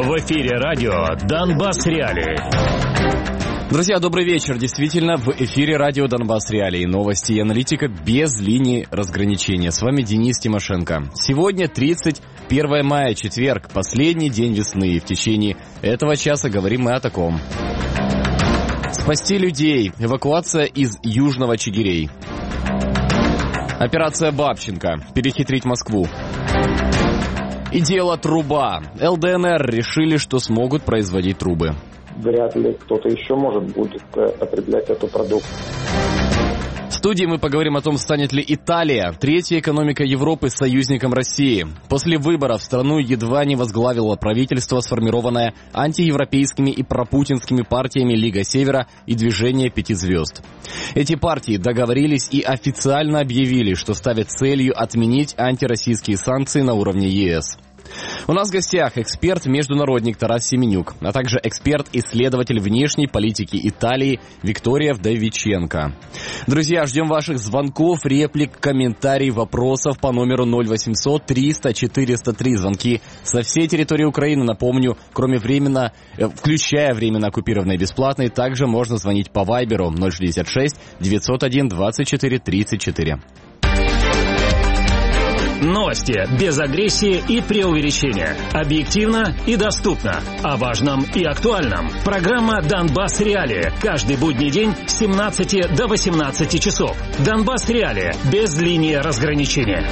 В эфире радио «Донбасс Реалии». Друзья, добрый вечер. Действительно, в эфире радио «Донбасс Реалии». Новости и аналитика без линии разграничения. С вами Денис Тимошенко. Сегодня 31 мая, четверг, последний день весны. И в течение этого часа говорим мы о таком. Спасти людей. Эвакуация из Южного Чигирей. Операция Бабченко. Перехитрить Москву. И дело труба. ЛДНР решили, что смогут производить трубы. Вряд ли кто-то еще будет потреблять эту продукцию. В студии мы поговорим о том, станет ли Италия, третья экономика Европы, союзником России. После выборов страну едва не возглавило правительство, сформированное антиевропейскими и пропутинскими партиями Лига Севера и Движение Пяти Звезд. Эти партии договорились и официально объявили, что ставят целью отменить антироссийские санкции на уровне ЕС. У нас в гостях эксперт-международник Тарас Семенюк, а также эксперт-исследователь внешней политики Италии Виктория Вдовиченко. Друзья, ждем ваших звонков, реплик, комментариев, вопросов по номеру 0800 300 403. Звонки со всей территории Украины, напомню, включая временно оккупированные бесплатные, также можно звонить по Вайберу 066 901 24 34. Новости без агрессии и преувеличения. Объективно и доступно. О важном и актуальном. Программа «Донбасс Реалии». Каждый будний день с 17 до 18 часов. «Донбасс Реалии» без линии разграничения.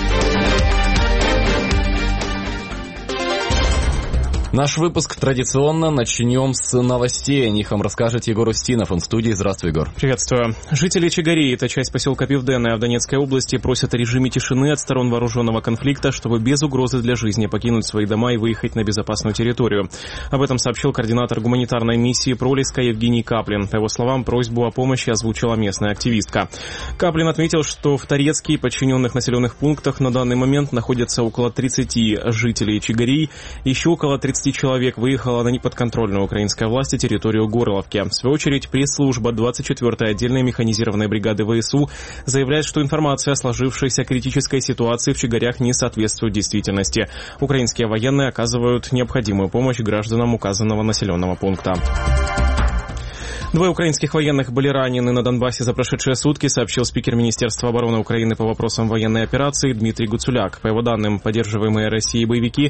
Наш выпуск традиционно начнем с новостей. О них вам расскажет Егор Устинов. Он в студии. Здравствуй, Егор. Приветствую. Жители Чигари, это часть поселка Пивденное в Донецкой области, просят о режиме тишины от сторон вооруженного конфликта, чтобы без угрозы для жизни покинуть свои дома и выехать на безопасную территорию. Об этом сообщил координатор гуманитарной миссии «Пролеска» Евгений Каплин. По его словам, просьбу о помощи озвучила местная активистка. Каплин отметил, что в Торецке и подчиненных населенных пунктах на данный момент находятся около 30 жителей Чигари, еще около 30 человек выехало на неподконтрольную украинской власти территорию Горловки. В свою очередь, пресс-служба 24-й отдельной механизированной бригады ВСУ заявляет, что информация о сложившейся критической ситуации в Чигарях не соответствует действительности. Украинские военные оказывают необходимую помощь гражданам указанного населенного пункта. Двое украинских военных были ранены на Донбассе за прошедшие сутки, сообщил спикер Министерства обороны Украины по вопросам военной операции Дмитрий Гуцуляк. По его данным, поддерживаемые Россией боевики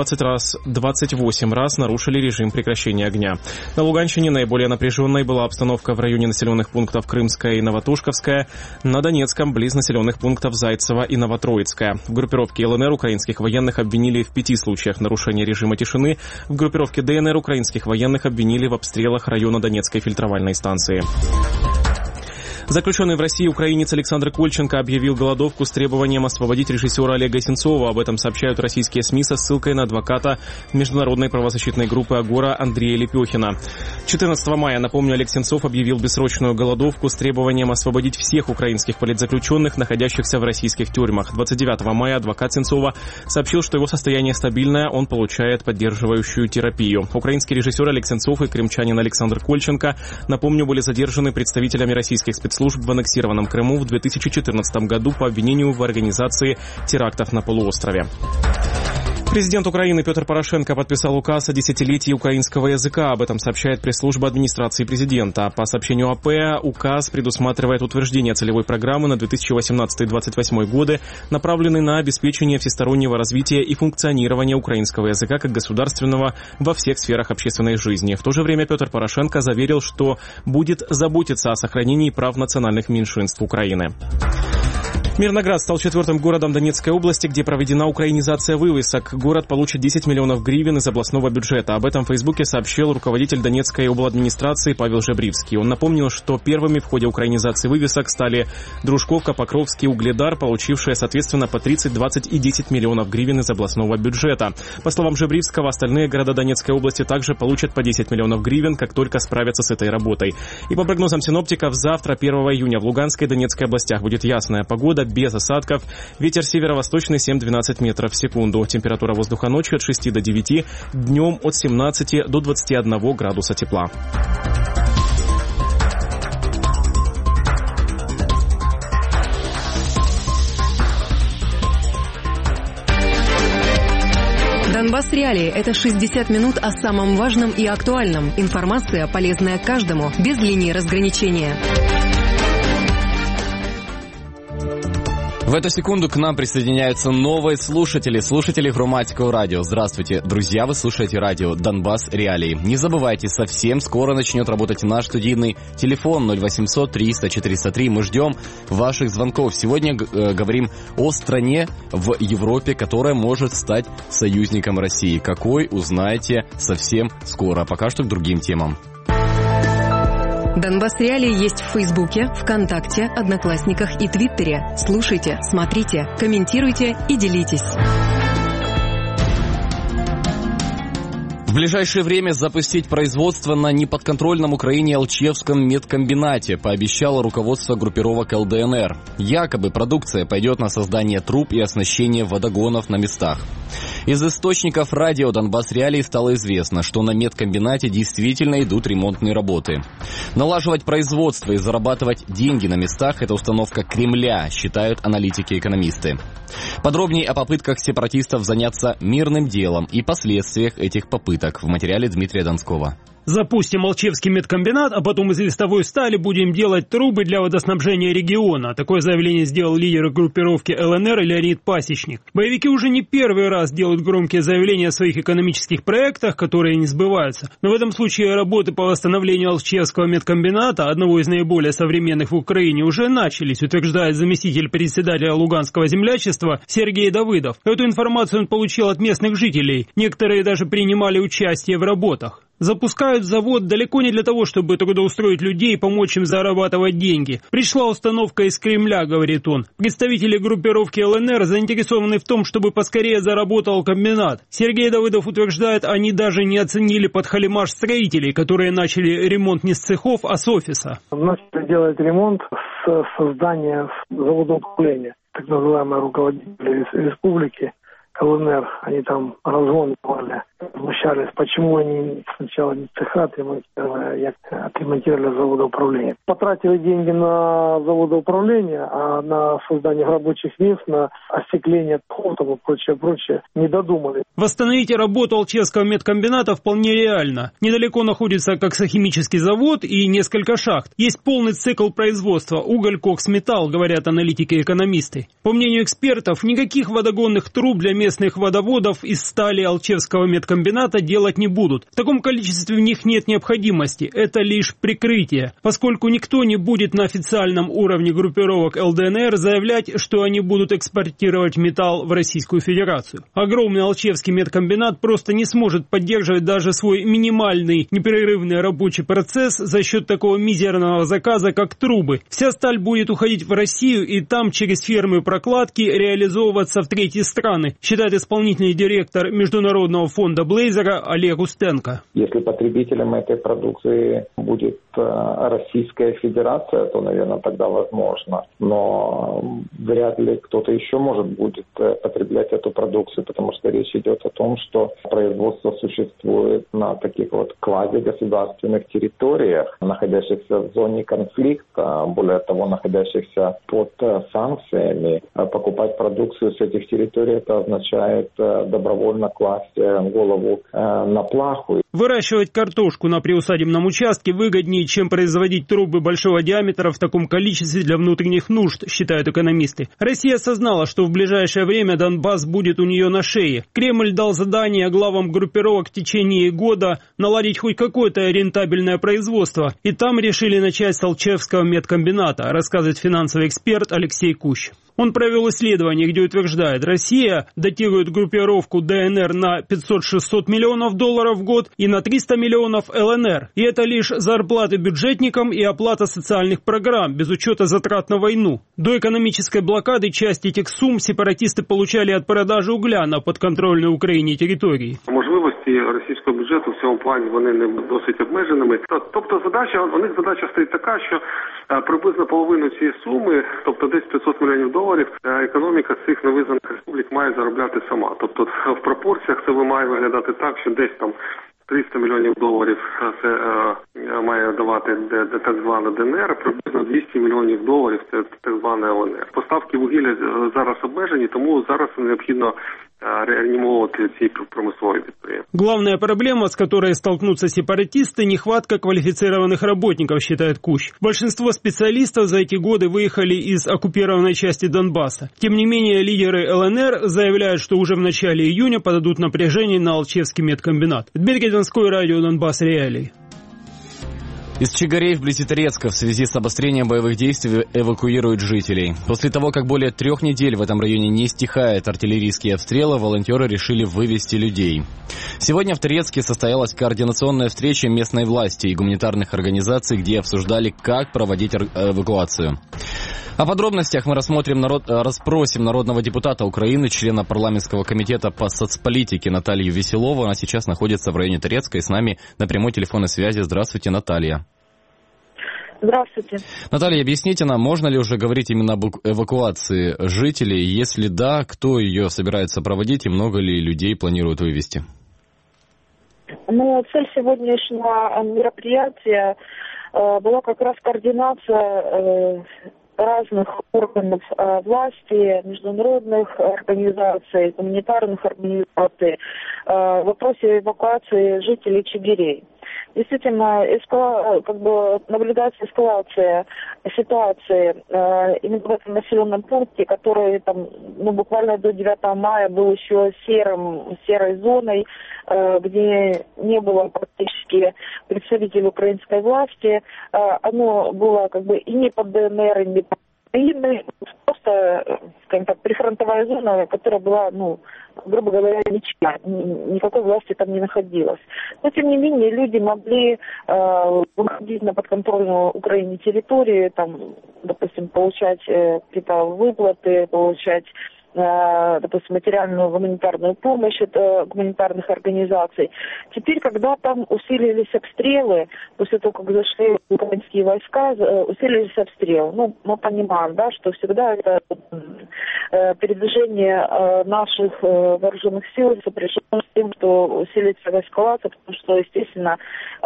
28 раз нарушили режим прекращения огня. На Луганщине наиболее напряженной была обстановка в районе населенных пунктов Крымская и Новотушковская, на Донецком близ населенных пунктов Зайцево и Новотроицкая. В группировке ЛНР украинских военных обвинили в 5 случаях нарушения режима тишины, в группировке ДНР украинских военных обвинили в обстрелах района Донецкой фильтровальной станции. Заключенный в России украинец Александр Кольченко объявил голодовку с требованием освободить режиссера Олега Сенцова. Об этом сообщают российские СМИ со ссылкой на адвоката международной правозащитной группы «Агора» Андрея Лепехина. 14 мая, напомню, Олег Сенцов объявил бессрочную голодовку с требованием освободить всех украинских политзаключенных, находящихся в российских тюрьмах. 29 мая адвокат Сенцова сообщил, что его состояние стабильное, он получает поддерживающую терапию. Украинский режиссер Олег Сенцов и крымчанин Александр Кольченко, напомню, были задержаны представителями российских спецслужб в аннексированном Крыму в 2014 году по обвинению в организации терактов на полуострове. Президент Украины Петр Порошенко подписал указ о десятилетии украинского языка. Об этом сообщает пресс-служба администрации президента. По сообщению АП, указ предусматривает утверждение целевой программы на 2018-2028 годы, направленной на обеспечение всестороннего развития и функционирования украинского языка как государственного во всех сферах общественной жизни. В то же время Петр Порошенко заверил, что будет заботиться о сохранении прав национальных меньшинств Украины. Мирноград стал 4-м городом Донецкой области, где проведена украинизация вывесок. Город получит 10 миллионов гривен из областного бюджета. Об этом в Фейсбуке сообщил руководитель Донецкой обладминистрации Павел Жебривский. Он напомнил, что первыми в ходе украинизации вывесок стали Дружковка, Покровский, Угледар, получившие, соответственно, по 30, 20 и 10 миллионов гривен из областного бюджета. По словам Жебривского, остальные города Донецкой области также получат по 10 миллионов гривен, как только справятся с этой работой. И по прогнозам синоптиков, завтра, 1 июня, в Луганской и Донецкой областях будет ясная погода, без осадков. Ветер северо-восточный 7-12 метров в секунду. Температура воздуха ночью от 6 до 9, днем от 17 до 21 градуса тепла. Донбасс Реалии – это 60 минут о самом важном и актуальном. Информация, полезная каждому, без линии разграничения. В эту секунду к нам присоединяются новые слушатели Громадского радио. Здравствуйте, друзья, вы слушаете радио Донбасс Реалии. Не забывайте, совсем скоро начнет работать наш студийный телефон 0800 300 403. Мы ждем ваших звонков. Сегодня говорим о стране в Европе, которая может стать союзником России. Какой, узнаете совсем скоро. Пока что к другим темам. Донбасс Реалии есть в Фейсбуке, ВКонтакте, Одноклассниках и Твиттере. Слушайте, смотрите, комментируйте и делитесь. В ближайшее время запустить производство на неподконтрольном Украине Алчевском медкомбинате, пообещало руководство группировок ЛДНР. Якобы продукция пойдет на создание труб и оснащение водогонов на местах. Из источников радио Донбасс Реалии стало известно, что на медкомбинате действительно идут ремонтные работы. Налаживать производство и зарабатывать деньги на местах – это установка Кремля, считают аналитики-экономисты. Подробнее о попытках сепаратистов заняться мирным делом и последствиях этих попыток в материале Дмитрия Донского. Запустим Алчевский медкомбинат, а потом из листовой стали будем делать трубы для водоснабжения региона. Такое заявление сделал лидер группировки ЛНР Леонид Пасечник. Боевики уже не первый раз делают громкие заявления о своих экономических проектах, которые не сбываются. Но в этом случае работы по восстановлению Алчевского медкомбината, одного из наиболее современных в Украине, уже начались, утверждает заместитель председателя Луганского землячества Сергей Давыдов. Эту информацию он получил от местных жителей. Некоторые даже принимали участие в работах. Запускают завод далеко не для того, чтобы трудоустроить людей и помочь им зарабатывать деньги. Пришла установка из Кремля, говорит он. Представители группировки ЛНР заинтересованы в том, чтобы поскорее заработал комбинат. Сергей Давыдов утверждает, они даже не оценили подхалимаш строителей, которые начали ремонт не с цехов, а с офиса. Начали делать ремонт с создания завода управления. Так называемые руководители республики ЛНР, они там разгоны возмущались, почему они сначала не цеха отремонтировали заводы управления. Потратили деньги на заводы управления, а на создание рабочих мест, на остекление цехов и прочее, не додумали. Восстановить работу Алчевского медкомбината вполне реально. Недалеко находится коксохимический завод и несколько шахт. Есть полный цикл производства уголь, кокс, металл, говорят аналитики-экономисты. По мнению экспертов, никаких водогонных труб для местных водоводов из стали Алчевского медкомбината делать не будут. В таком количестве в них нет необходимости. Это лишь прикрытие, поскольку никто не будет на официальном уровне группировок ЛДНР заявлять, что они будут экспортировать металл в Российскую Федерацию. Огромный Алчевский медкомбинат просто не сможет поддерживать даже свой минимальный непрерывный рабочий процесс за счет такого мизерного заказа, как трубы. Вся сталь будет уходить в Россию и там через фермы прокладки реализовываться в третьи страны, считает исполнительный директор Международного фонда Блейзера Олег Устенко. Если потребителем этой продукции будет Российская Федерация, то, наверное, тогда возможно. Но вряд ли кто-то еще будет потреблять эту продукцию, потому что речь идет о том, что производство существует на таких квазигосударственных территориях, находящихся в зоне конфликта, более того, находящихся под санкциями. Покупать продукцию с этих территорий, это означает добровольно класть голову на плаху. Выращивать картошку на приусадебном участке выгоднее, чем производить трубы большого диаметра в таком количестве для внутренних нужд, считают экономисты. Россия осознала, что в ближайшее время Донбасс будет у нее на шее. Кремль дал задание главам группировок в течение года наладить хоть какое-то рентабельное производство. И там решили начать с Алчевского медкомбината, рассказывает финансовый эксперт Алексей Кущ. Он провел исследование, где утверждает, Россия датирует группировку ДНР на 500-600 миллионов долларов в год и на 300 миллионов ЛНР. И это лишь зарплаты бюджетникам и оплата социальных программ, без учета затрат на войну. До экономической блокады часть этих сумм сепаратисты получали от продажи угля на подконтрольной Україні території. Можливості російського бюджету в цьому плані вони не досить обмеженими. Тобто у них задача стоїть така, що приблизно половину цієї суми, тобто десь 500 мільйонів доларів, економіка цих невизнаних республік має заробляти сама. Тобто в пропорціях це має виглядати так, що десь там 300 мільйонів доларів це має давати так звана ДНР, приблизно 200 мільйонів доларів це так звана ЛНР. Поставки вугілля зараз обмежені, тому зараз необхідно реанімовувати ці промислові підприємства. Главная проблема, с которой столкнутся сепаратисты, нехватка квалифицированных работников, считает Кущ. Большинство специалистов за эти годы выехали из оккупированной части Донбасса. Тем не менее, лидеры ЛНР заявляют, что уже в начале июня подадут напряжение на Алчевский медкомбинат. Дмитрий Донской, радио «Донбасс Реалии». Из Чигарей вблизи Торецка в связи с обострением боевых действий эвакуируют жителей. После того, как более 3 недель в этом районе не стихают артиллерийские обстрелы, волонтеры решили вывести людей. Сегодня в Торецке состоялась координационная встреча местной власти и гуманитарных организаций, где обсуждали, как проводить эвакуацию. О подробностях мы расспросим народного депутата Украины, члена парламентского комитета по соцполитике Наталью Веселову. Она сейчас находится в районе Торецка и с нами на прямой телефонной связи. Здравствуйте, Наталья. Здравствуйте. Наталья, объясните нам, можно ли уже говорить именно об эвакуации жителей? Если да, кто ее собирается проводить и много ли людей планируют вывести? Ну, цель сегодняшнего мероприятия была как раз координация разных органов власти, международных организаций, гуманитарных организаций в вопросе эвакуации жителей Чигирей. Действительно, наблюдается эскалация ситуации именно в этом населенном пункте, который буквально до 9 мая был еще серой зоной, где не было практически представителей украинской власти. Оно было и не под ДНР, и не под Украиной, просто, скажем так, прифронтовая зона, которая была, грубо говоря, ничья, никакой власти там не находилось. Но, тем не менее, люди могли выходить на подконтрольную Украине территорию, допустим, получать какие-то выплаты, получать, допустим, материальную гуманитарную помощь от гуманитарных организаций. Теперь, когда там усилились обстрелы, после того, как зашли украинские войска, усилились обстрелы. Мы понимаем, что всегда это передвижение наших вооруженных сил сопряжено с тем, что усилится эскалация, потому что, естественно,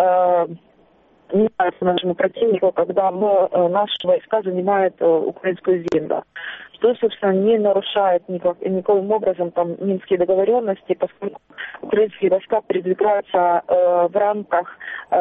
не нравится нашему противнику, когда наши войска занимают украинскую землю. Что, собственно, не нарушает никаким образом минские договоренности, поскольку украинские войска передвигаются в рамках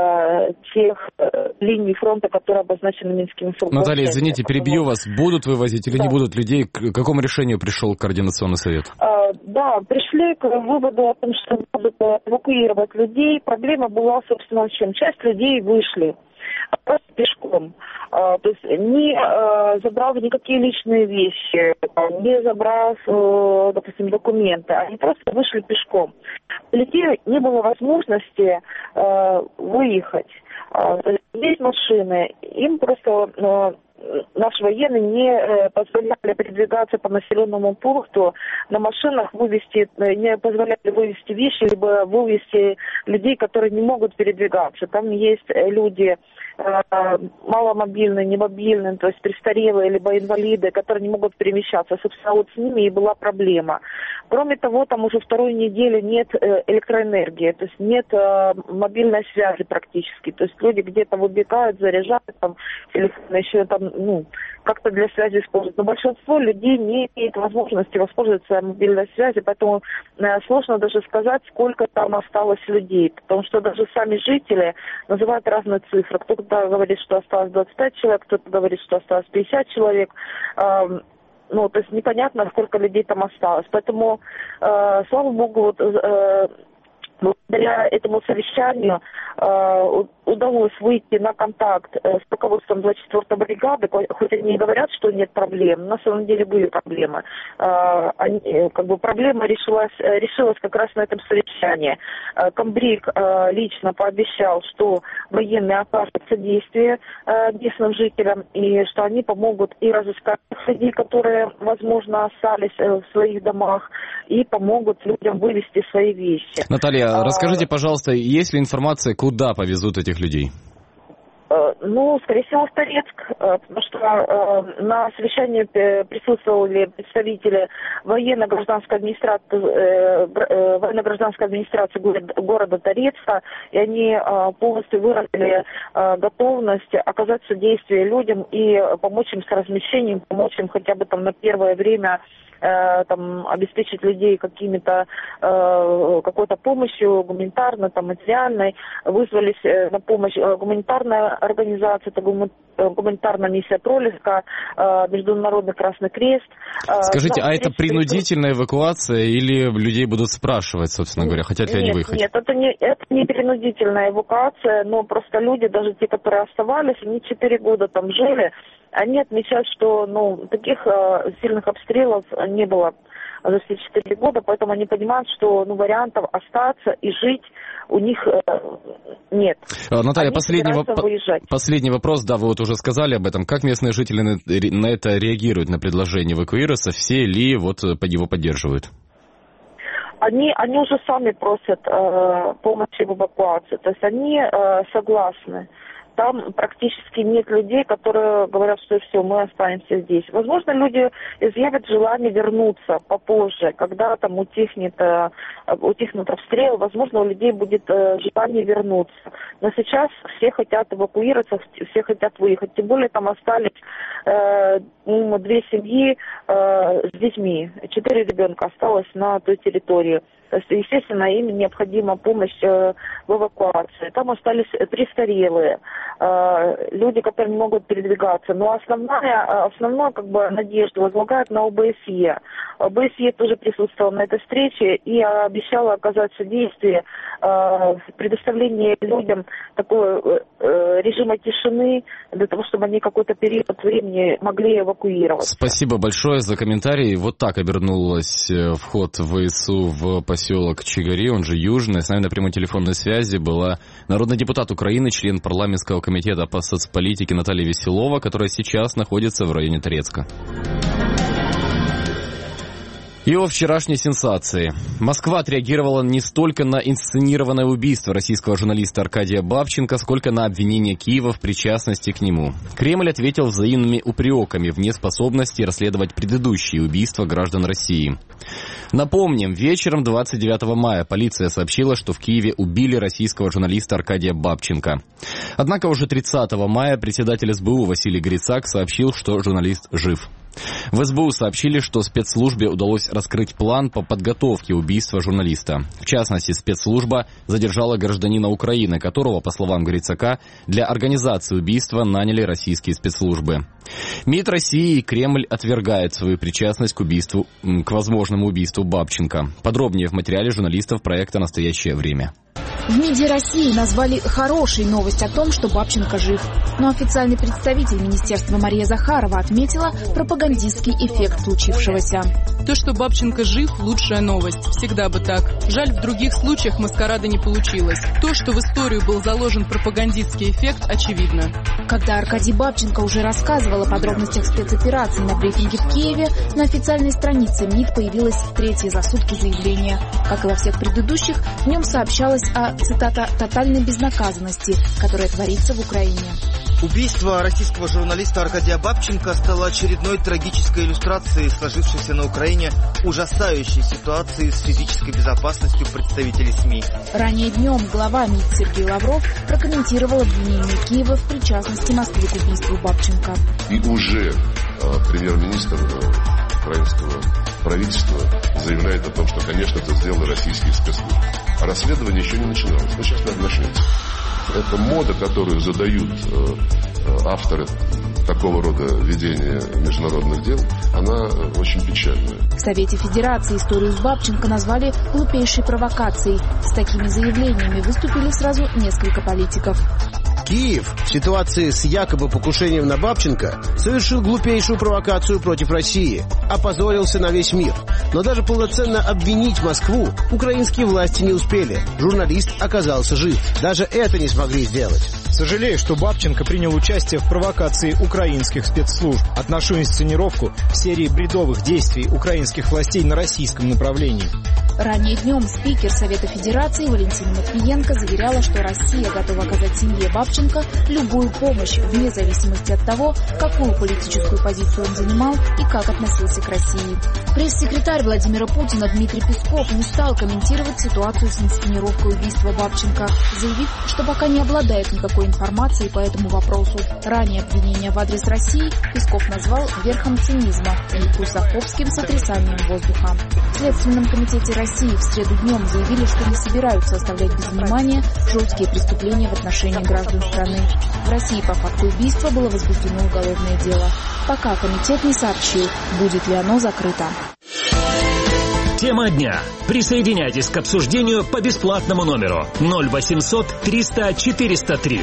тех линий фронта, которые обозначены Минскими соглашениями. Наталья, извините, перебью вас. Будут вывозить или не будут людей? К какому решению пришел Координационный совет? Да, пришли к выводу о том, что будут эвакуировать людей. Проблема была, собственно, в чем? Часть людей вышли просто пешком. То есть не забрав никакие личные вещи, не забрав, допустим, документы, они просто вышли пешком. У людей не было возможности выехать. То есть есть машины, им просто наши военные не позволяли передвигаться по населенному пункту на машинах, не позволяли вывести вещи, либо вывести людей, которые не могут передвигаться. Там есть люди маломобильные, немобильные, то есть престарелые, либо инвалиды, которые не могут перемещаться. Собственно, вот с ними и была проблема. Кроме того, там уже 2 неделю нет электроэнергии, то есть нет мобильной связи практически. То есть люди где-то выбегают, заряжают телефон, еще как-то для связи используют. Но большинство людей не имеет возможности воспользоваться мобильной связью, поэтому сложно даже сказать, сколько там осталось людей, потому что даже сами жители называют разные цифры. Кто-то говорит, что осталось 25 человек, кто-то говорит, что осталось 50 человек. То есть непонятно, сколько людей там осталось. Поэтому, слава богу, благодаря этому совещанию удалось выйти на контакт с руководством 24-й бригады, хоть они и говорят, что нет проблем, на самом деле были проблемы. Проблема решилась как раз на этом совещании. Комбриг лично пообещал, что военные окажут содействие местным жителям, и что они помогут и разыскать людей, которые, возможно, остались в своих домах, и помогут людям вывести свои вещи. Наталья, расскажите, пожалуйста, есть ли информация, куда повезут этих людей? Скорее всего, в Торецк, потому что на совещании присутствовали представители военно-гражданской администрации города Торецка, и они полностью выразили готовность оказать содействие людям и помочь им с размещением, помочь им хотя бы на первое время там, обеспечить людей какими-то, какой-то помощью гуманитарной, там, материальной. Вызвались на помощь гуманитарная организация, это гуманитарная миссия Пролеска, Международный Красный Крест. Скажите, а это принудительная эвакуация или людей будут спрашивать, собственно говоря, хотят ли они выехать? Нет, это не принудительная эвакуация, но просто люди, даже те, которые оставались, они 4 года там жили, они отмечают, что таких сильных обстрелов не было за все 4 года, поэтому они понимают, что вариантов остаться и жить у них нет. Наталья, последний вопрос, да, вы вот уже сказали об этом. Как местные жители на это реагируют, на предложение эвакуироваться? Все ли его поддерживают? Они уже сами просят помощи в эвакуации, то есть они согласны. Там практически нет людей, которые говорят, что все, мы останемся здесь. Возможно, люди изъявят желание вернуться попозже, когда там утихнет обстрел, возможно, у людей будет желание вернуться. Но сейчас все хотят эвакуироваться, все хотят выехать. Тем более там остались 2 семьи с детьми, 4 ребенка осталось на той территории. То есть, естественно, им необходима помощь в эвакуации. Там остались престарелые, люди, которые не могут передвигаться. Но основная надежда возлагают на ОБСЕ. ОБСЕ тоже присутствовала на этой встрече и обещала оказать содействие в предоставлении людям такого режима тишины, для того, чтобы они какой-то период времени могли эвакуироваться. Спасибо большое за комментарий. Вот так обернулась вход ВСУ в поселок Чигари, он же Южный. С нами на прямой телефонной связи была народный депутат Украины, член парламентского комитета по соцполитике Наталья Веселова, которая сейчас находится в районе Торецка. И о вчерашней сенсации. Москва отреагировала не столько на инсценированное убийство российского журналиста Аркадия Бабченко, сколько на обвинение Киева в причастности к нему. Кремль ответил взаимными упреками в неспособности расследовать предыдущие убийства граждан России. Напомним, вечером 29 мая полиция сообщила, что в Киеве убили российского журналиста Аркадия Бабченко. Однако уже 30 мая председатель СБУ Василий Грицак сообщил, что журналист жив. В СБУ сообщили, что спецслужбе удалось раскрыть план по подготовке убийства журналиста. В частности, спецслужба задержала гражданина Украины, которого, по словам Грицака, для организации убийства наняли российские спецслужбы. МИД России и Кремль отвергают свою причастность к возможному убийству Бабченко. Подробнее в материале журналистов проекта «Настоящее время». В МИДе России назвали хорошей новость о том, что Бабченко жив. Но официальный представитель министерства Мария Захарова отметила пропагандистский эффект случившегося. То, что Бабченко жив – лучшая новость. Всегда бы так. Жаль, в других случаях маскарада не получилось. То, что в историю был заложен пропагандистский эффект, очевидно. Когда Аркадий Бабченко уже рассказывал о подробностях спецоперации на брифинге в Киеве, на официальной странице МИД появилось 3-е за сутки заявление. Как и во всех предыдущих, в нем сообщалось о, цитата, «тотальной безнаказанности», которая творится в Украине. Убийство российского журналиста Аркадия Бабченко стало очередной трагической иллюстрацией сложившейся на Украине ужасающей ситуации с физической безопасностью представителей СМИ. Ранее днем глава МИД Сергей Лавров прокомментировал обвинение Киева в причастности Москвы к убийству Бабченко. И уже премьер-министр украинского правительства заявляет о том, что, конечно, это сделали российские спецслужбы. А расследование еще не начиналось, но сейчас надо начнется. Эта мода, которую задают авторы такого рода ведения международных дел, она очень печальная. В Совете Федерации историю с Бабченко назвали глупейшей провокацией. С такими заявлениями выступили сразу несколько политиков. Киев в ситуации с якобы покушением на Бабченко совершил глупейшую провокацию против России, опозорился на весь мир. Но даже полноценно обвинить Москву украинские власти не успели. Журналист оказался жив. Даже это не смогли сделать. Сожалею, что Бабченко принял участие в провокации украинских спецслужб. Отношу инсценировку к серии бредовых действий украинских властей на российском направлении. Ранее днем спикер Совета Федерации Валентина Матвиенко заверяла, что Россия готова оказать семье Бабченко любую помощь, вне зависимости от того, какую политическую позицию он занимал и как относился к России. Пресс-секретарь Владимира Путина Дмитрий Песков не стал комментировать ситуацию с инсценировкой убийства Бабченко, заявив, что пока не обладает никакой информацией по этому вопросу. Ранее обвинения в адрес России Песков назвал верхом цинизма и русофобским сотрясанием воздуха. В Следственном комитете России в среду днем заявили, что не собираются оставлять без внимания жесткие преступления в отношении граждан страны. В России по факту убийства было возбуждено уголовное дело. Пока комитет не сообщил, будет ли оно закрыто. Тема дня. Присоединяйтесь к обсуждению по бесплатному номеру 0800 300 403.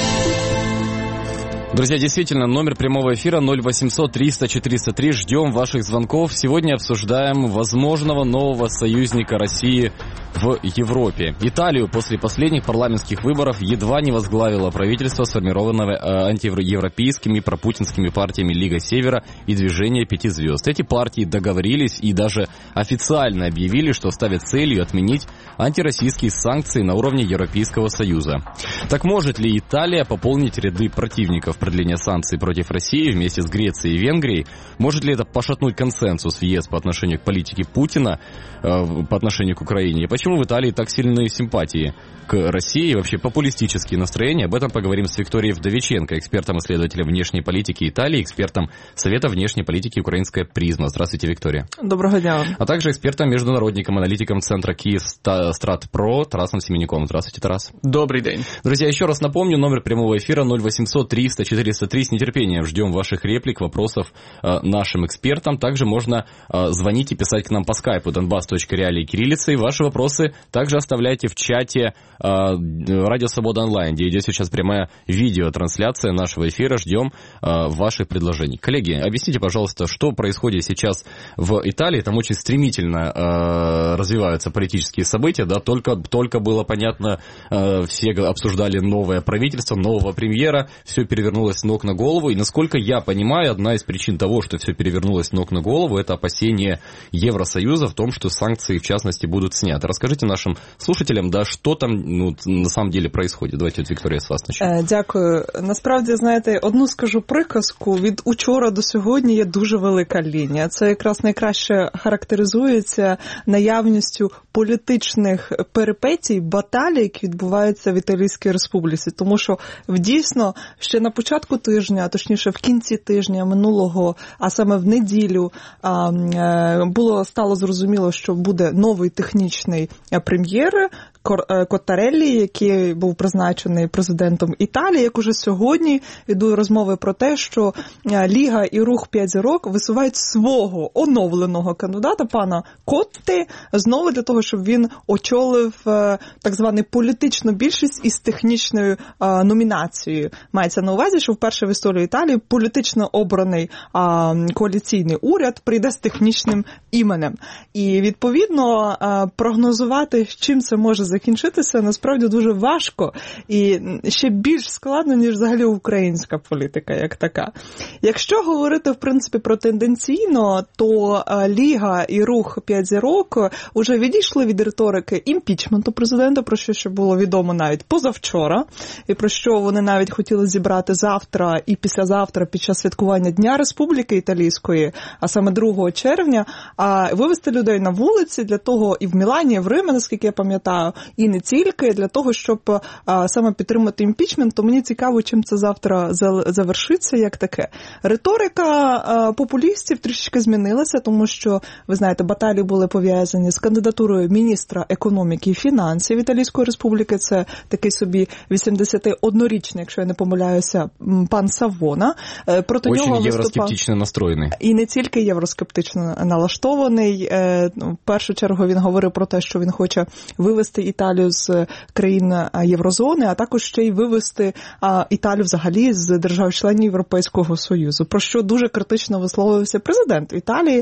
Друзья, действительно, номер прямого эфира 0800 300 403. Ждем ваших звонков. Сегодня обсуждаем возможного нового союзника России в Европе. Италию после последних парламентских выборов едва не возглавило правительство, сформированное антиевропейскими пропутинскими партиями Лига Севера и Движение Пяти Звезд. Эти партии договорились и даже официально объявили, что ставят целью отменить антироссийские санкции на уровне Европейского Союза. Так может ли Италия пополнить ряды противников продления санкций против России вместе с Грецией и Венгрией? Может ли это пошатнуть консенсус в ЕС по отношению к политике Путина, по отношению к Украине? И почему в Италии так сильные симпатии к России и вообще популистические настроения? Об этом поговорим с Викторией Вдовиченко, экспертом-исследователем внешней политики Италии, экспертом Совета внешней политики «Украинская призма». Здравствуйте, Виктория. Доброго дня. А также экспертом-международником, аналитиком Центра Киев Стратпро Тарасом Семенюком. Здравствуйте, Тарас. Добрый день. Друзья, еще раз напомню, номер прямого эфира 0800 300 403. С нетерпением ждем ваших реплик, вопросов нашим экспертам. Также можно звонить и писать к нам по скайпу donbass.realia кириллицей. Ваши вопросы также оставляйте в чате Радио Свобода Онлайн, где идет сейчас прямая видеотрансляция нашего эфира. Ждем ваших предложений. Коллеги, объясните, пожалуйста, что происходит сейчас в Италии. Там очень стремительно развиваются политические события. Да? Только было понятно, все обсуждали новое правительство, нового премьера. Все перевернулось с ног на голову. И, насколько я понимаю, одна из причин того, что все перевернулось с ног на голову, это опасение Евросоюза в том, что санкции, в частности, будут сняты. Расскажите нашим слушателям, да, що там на самом деле происходит. Давайте, Вікторія, з вас почнемо. Дякую. Насправді, знаєте, одну скажу приказку. Від учора до сьогодні є дуже велика лінія. Це якраз найкраще характеризується наявністю політичних перипетій, баталій, які відбуваються в Італійській Республіці. Тому що, дійсно, ще на початку тижня, а точніше в кінці тижня минулого, а саме в неділю, стало зрозуміло, що буде новий технічний прем'єр Коттареллі, який був призначений президентом Італії. Як уже сьогодні йдуть розмови про те, що Ліга і Рух 5 зірок висувають свого оновленого кандидата, пана Котте, знову для того, щоб він очолив так звану політичну більшість із технічною номінацією. Мається на увазі, що вперше в історії Італії політично обраний коаліційний уряд прийде з технічним іменем. І, відповідно, прогнозувати, чим це може закінчитися, насправді дуже важко і ще більш складно, ніж взагалі українська політика як така. Якщо говорити, в принципі, про тенденційно, то Ліга і Рух 5 зірок вже відійшли від риторики імпічменту президента, про що ще було відомо навіть позавчора, і про що вони навіть хотіли зібрати завтра і післязавтра під час святкування Дня Республіки Італійської, а саме 2 червня, вивести людей на вулиці для того і в Мілані, і в Римі, наскільки я пам'ятаю, і не тільки для того, щоб саме підтримати імпічмент, то мені цікаво, чим це завтра завершиться, як таке. Риторика популістів трішечки змінилася, тому що, ви знаєте, баталії були пов'язані з кандидатурою міністра економіки і фінансів Італійської Республіки. Це такий собі 81-річний, якщо я не помиляюся, пан Савона. Проти Очень нього євроскептично настроєний. І не тільки євроскептично налаштований. В першу чергу він говорив про те, що він хоче вивести Італію з країн Єврозони, а також ще й вивести Італію взагалі з держав-членів Європейського Союзу, про що дуже критично висловився президент Італії,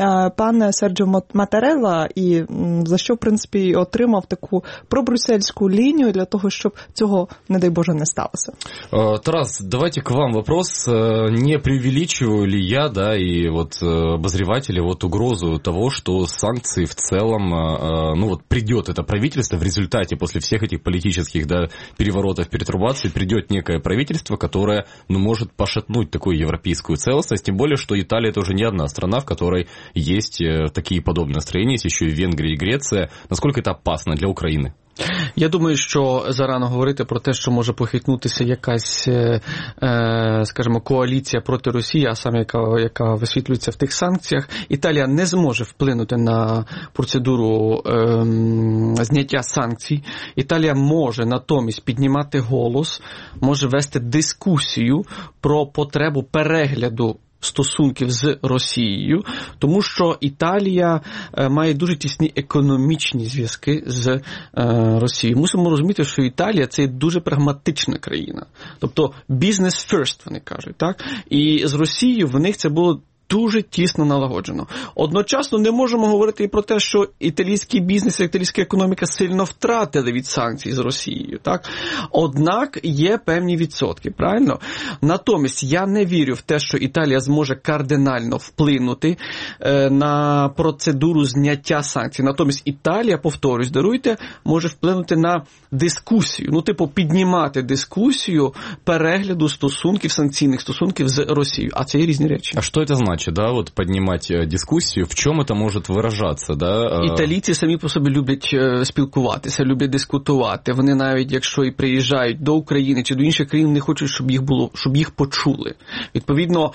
пан Серджо Матарелла, і за що, в принципі, отримав таку пробрюссельську лінію для того, щоб цього, не дай Боже, не сталося. Тарас, давайте к вам вопрос. Не преувеличиваю ли я, да, и вот обозреватели, вот угрозу того, что санкции в целом, ну вот придет это правительство, если в результате после всех этих политических переворотов, перетрубаций придет некое правительство, которое может пошатнуть такую европейскую целостность, тем более, что Италия это уже не одна страна, в которой есть такие подобные настроения, есть еще и Венгрия и Греция. Насколько это опасно для України? Я думаю, що зарано говорити про те, що може похитнутися якась, скажімо, коаліція проти Росії, а саме яка висвітлюється в тих санкціях. Італія не зможе вплинути на процедуру зняття санкцій. Італія може натомість піднімати голос, може вести дискусію про потребу перегляду стосунків з Росією, тому що Італія має дуже тісні економічні зв'язки з Росією. Мусимо розуміти, що Італія – це дуже прагматична країна. Тобто business first, вони кажуть, так? І з Росією в них це було дуже тісно налагоджено. Одночасно не можемо говорити і про те, що італійський бізнес, італійська економіка сильно втратили від санкцій з Росією, так? Однак є певні відсотки, правильно? Натомість я не вірю в те, що Італія зможе кардинально вплинути на процедуру зняття санкцій. Натомість Італія, повторюсь, даруйте, може вплинути на дискусію, піднімати дискусію перегляду стосунків, санкційних стосунків з Росією. А це є різні речі. А що це значить? Поднимать дискуссию, в чем это может выражаться, да? Італійці самі по собі люблять спілкуватися, люблять дискутувати. Вони навіть, якщо і приїжджають до України чи до інших країн, не хочуть, щоб їх почули. Відповідно,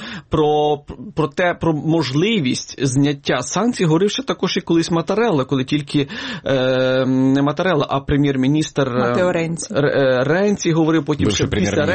про можливість зняття санкцій говорив ще також і колись Матарелла, коли тільки не Матарелла, а прем'єр-міністр Матео Ренці говорив, потім ще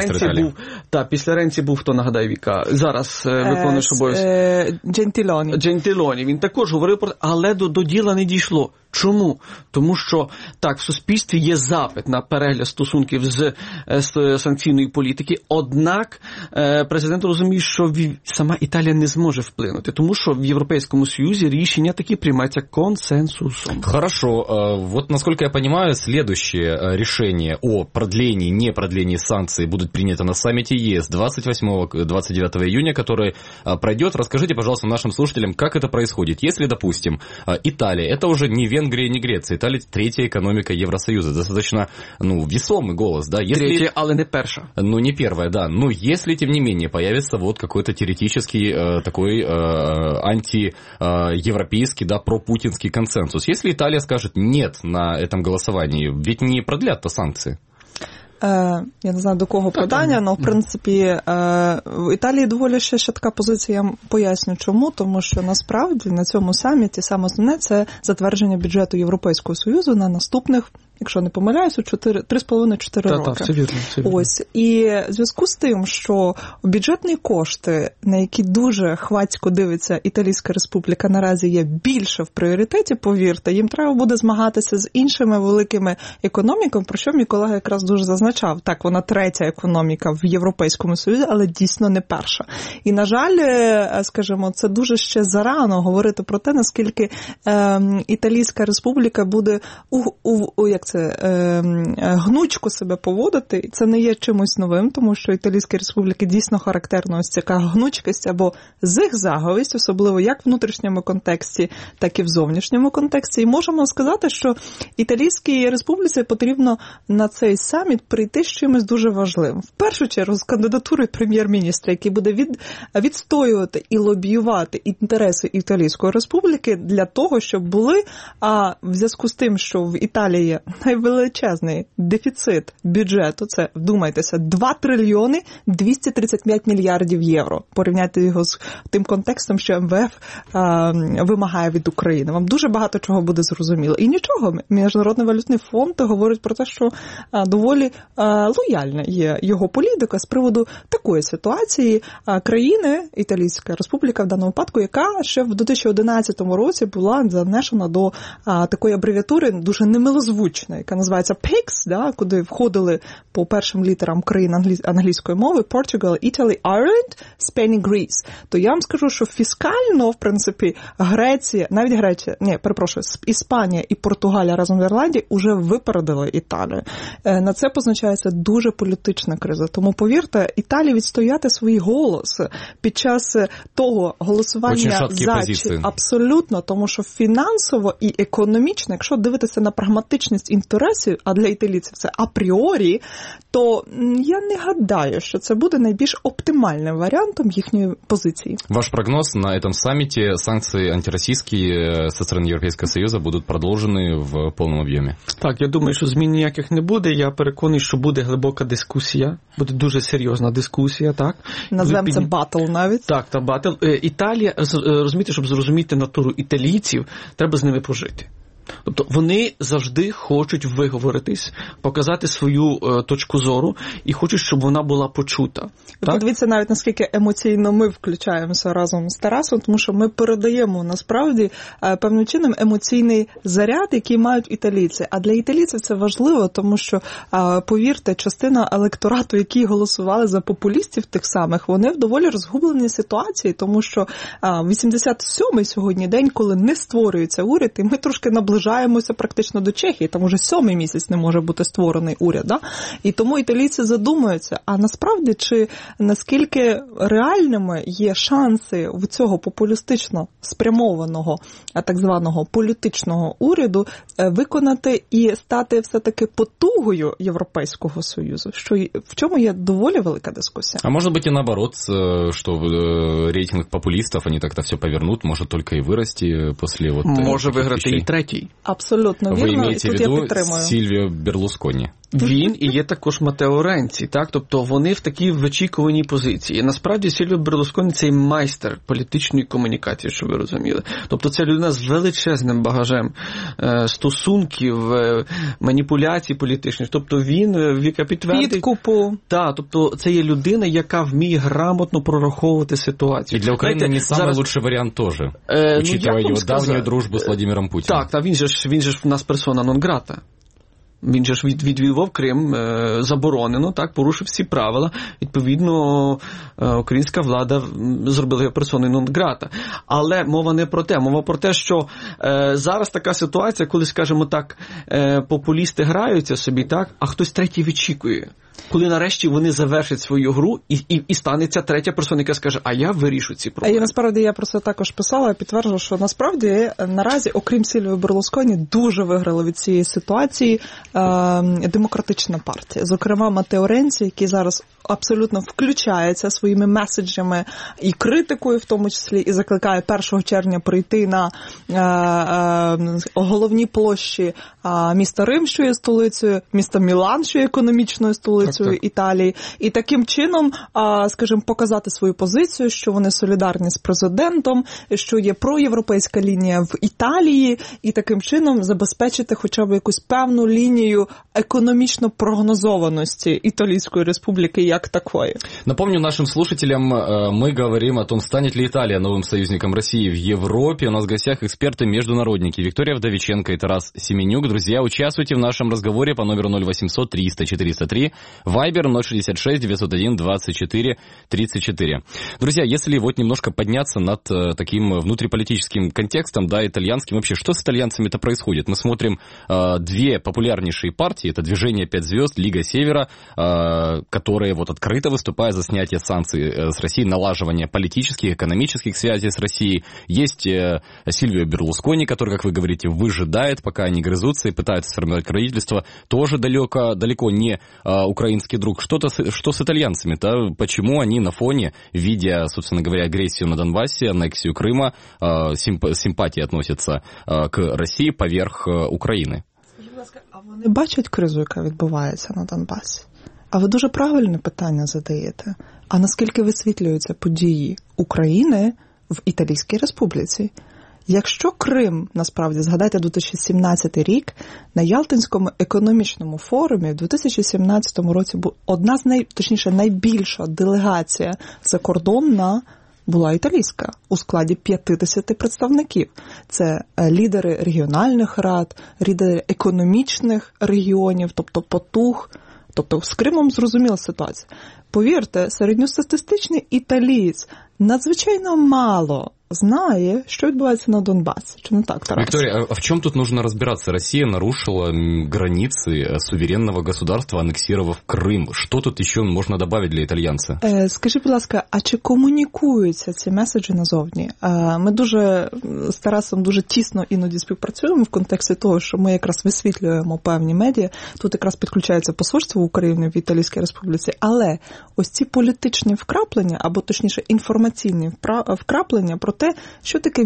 після Ренці був, хто нагадає Віка, зараз виконуєш обов'язки. Джентілоні. Він також говорив про це, але до діла не дійшло. Чому? Тому що, так, в суспільстві є запит на перегляд стосунків з санкційної політики, однак президент розуміє, що сама Італія не зможе вплинути, тому що в Європейському Союзі рішення такі приймаються консенсусом. Хорошо. Вот, насколько я понимаю, следующее решение о продлении, не продлении санкций будут приняты на саммите ЕС 28-29 июня, который пройдет. Расскажите, пожалуйста, нашим слушателям, как это происходит. Если, допустим, Италия, это уже не Венгрия, не Греция. Италия – третья экономика Евросоюза. Достаточно, весомый голос, да. Третья, але не перша. Не первая, да. Но если, тем не менее, появится вот какой-то теоретический такой антиевропейский, да, пропутинский консенсус. Если Италия скажет «нет» на этом голосовании, ведь не продлят-то санкции. Я не знаю, до кого питання, але, в принципі, в Італії доволі ще така позиція, я поясню чому, тому що, насправді, на цьому саміті саме основне – це затвердження бюджету Європейського Союзу на наступних, якщо не помиляюся, 3,5-4 роки. Так, все вірно. Ось. І в зв'язку з тим, що бюджетні кошти, на які дуже хвацько дивиться Італійська Республіка, наразі є більше в пріоритеті, повірте, їм треба буде змагатися з іншими великими економіками, про що мій колега якраз дуже зазначав. Так, вона третя економіка в Європейському Союзі, але дійсно не перша. І, на жаль, скажімо, це дуже ще зарано говорити про те, наскільки Італійська Республіка буде гнучко себе поводити, і це не є чимось новим, тому що Італійській Республіки дійсно характерна ось така гнучкість або зигзаговість, особливо як в внутрішньому контексті, так і в зовнішньому контексті. І можемо сказати, що Італійській Республіці потрібно на цей саміт прийти з чимось дуже важливим. В першу чергу з кандидатурою прем'єр-міністра, який буде відстоювати і лобіювати інтереси Італійської Республіки для того, щоб були, в зв'язку з тим, що в Італії є найвеличезний дефіцит бюджету, це, вдумайтеся, 2 трильйони 235 мільярдів євро. Порівняйте його з тим контекстом, що МВФ вимагає від України. Вам дуже багато чого буде зрозуміло. І нічого, Міжнародний валютний фонд говорить про те, що доволі лояльна є його політика з приводу такої ситуації країни, Італійська Республіка в даному випадку, яка ще в 2011 році була занесена до такої абревіатури дуже немилозвучної, яка називається PIGS, да, куди входили по першим літерам країн англійської мови Portugal, Italy, Ireland, Spain і Greece. То я вам скажу, що фіскально, в принципі, Іспанія і Португалія разом з Ірландією вже випередили Італію. На це позначається дуже політична криза. Тому, повірте, Італії відстояти свій голос під час того голосування за абсолютно, тому що фінансово і економічно, якщо дивитися на прагматичність інтересів, а для італійців це апріорі, то я не гадаю, що це буде найбільш оптимальним варіантом їхньої позиції. Ваш прогноз: на этом саммите санкции антироссийские со стороны Европейского Союза будут продолжены в полном объеме? Так, я думаю, що змін ніяких не буде. Я переконаний, що буде глибока дискусія, буде дуже серйозна дискусія, так? Назвемо це батл навіть. Так, та батл. Італія, розумієте, щоб зрозуміти натуру італійців, треба з ними пожити. Тобто вони завжди хочуть виговоритись, показати свою точку зору і хочуть, щоб вона була почута. Подивіться навіть, наскільки емоційно ми включаємося разом з Тарасом, тому що ми передаємо насправді певним чином емоційний заряд, який мають італійці. А для італійців це важливо, тому що, повірте, частина електорату, які голосували за популістів тих самих, вони в доволі розгубленій ситуації, тому що 87-й сьогодні день, коли не створюється уряд, і ми трошки наближаємося практично до Чехії, там уже 7-й місяць не може бути створений уряд. Да? І тому італійці задумуються, а насправді, чи наскільки реальними є шанси в цього популістично спрямованого, так званого політичного уряду виконати і стати все-таки потугою Європейського Союзу, що в чому є доволі велика дискусія. А може бути і наоборот, що рейтинг популістів, вони так-то все повернуть, може тільки і вирости після вот може виграти і третій. Абсолютно вірно, і тут я підтримую. Сільвіо Берлусконі. Він і є також Матео Ренці, так? Тобто вони в такій вичікуваній позиції. Насправді Сільвіо Берлусконі – це майстер політичної комунікації, щоб ви розуміли. Тобто це людина з величезним багажем стосунків, маніпуляцій політичних. Тобто він Віка підтвердить... Підкупу. Так, тобто це є людина, яка вміє грамотно прораховувати ситуацію. І для України не самий лучший варіант теж, учитывая його давню дружбу з Владимиром Путіним. Так, він же ж в нас персона нон-грата. Він же ж відвідував Крим заборонено, так, порушив всі правила. Відповідно, українська влада зробила його персоною нон-грата. Але мова не про те. Мова про те, що зараз така ситуація, коли, скажімо так, популісти граються собі, так, а хтось третій вичікує. Коли нарешті вони завершать свою гру і станеться третя персона, яка скаже, а я вирішу ці проблеми. І насправді я про це також писала, підтверджую, що насправді наразі, окрім Сільвіо Берлусконі, дуже виграли від цієї ситуації демократична партія. Зокрема, Матео Ренці, який зараз абсолютно включається своїми меседжами і критикою в тому числі, і закликає 1 червня прийти на головні площі міста Рим, що є столицею, міста Мілан, що є економічною столицею Італії, і таким чином, скажімо, показати свою позицію, що вони солідарні з президентом, що є проєвропейська лінія в Італії, і таким чином забезпечити хоча б якусь певну лінію економічно прогнозованості Італійської республіки як такої. Напомню нашим слушателям, мы говорим о том, станет ли Италия новым союзником России в Европе. У нас в гостях эксперты-международники Виктория Вдовиченко и Тарас Семенюк. Друзья, участвуйте в нашем разговоре по номеру 0800 300 403, Viber 066 901 24 34. Друзья, если вот немножко подняться над таким внутриполитическим контекстом, да, итальянским, вообще, что с итальянцами-то происходит? Мы смотрим две популярнейшие партии, это Движение 5 звезд, Лига Севера, которые вот открыто выступают за снятие санкций с России, налаживание политических, экономических связей с Россией. Есть Сильвио Берлускони, который, как вы говорите, выжидает, пока они грызутся и пытаются сформировать правительство. Тоже далеко не украинский друг. Что с итальянцами-то? Почему они на фоне, видя, собственно говоря, агрессию на Донбассе, аннексию Крыма, симпатии относятся к России поверх Украины? Скажіть, будь ласка, а вони бачать кризу, яка відбувається на Донбасі? А ви дуже правильне питання задаєте. А наскільки висвітлюються події України в Італійській Республіці? Якщо Крим, насправді, згадайте 2017 рік, на Ялтинському економічному форумі в 2017 році була одна з найбільша делегація закордонна була італійська у складі 50 представників. Це лідери регіональних рад, лідери економічних регіонів, тобто потуг. Тобто з Кримом зрозуміла ситуація. Повірте, середньостатистичний італієць надзвичайно мало знає, що відбувається на Донбасі. Чи не так, Тарас? Виктория, а в чем тут нужно разбираться? Россия нарушила границы суверенного государства, аннексировав Крым. Что тут еще можно добавить для итальянца? Скажіть, будь ласка, а чи комунікуються ці меседжі назовні? Ми з Тарасом дуже тісно іноді співпрацюємо в контексті того, що ми якраз висвітлюємо певні медіа. Тут якраз підключається посольство України в Італійській Республіці. Але ось ці політичні вкраплення, або точніше інформаційні вкраплення про те, що таке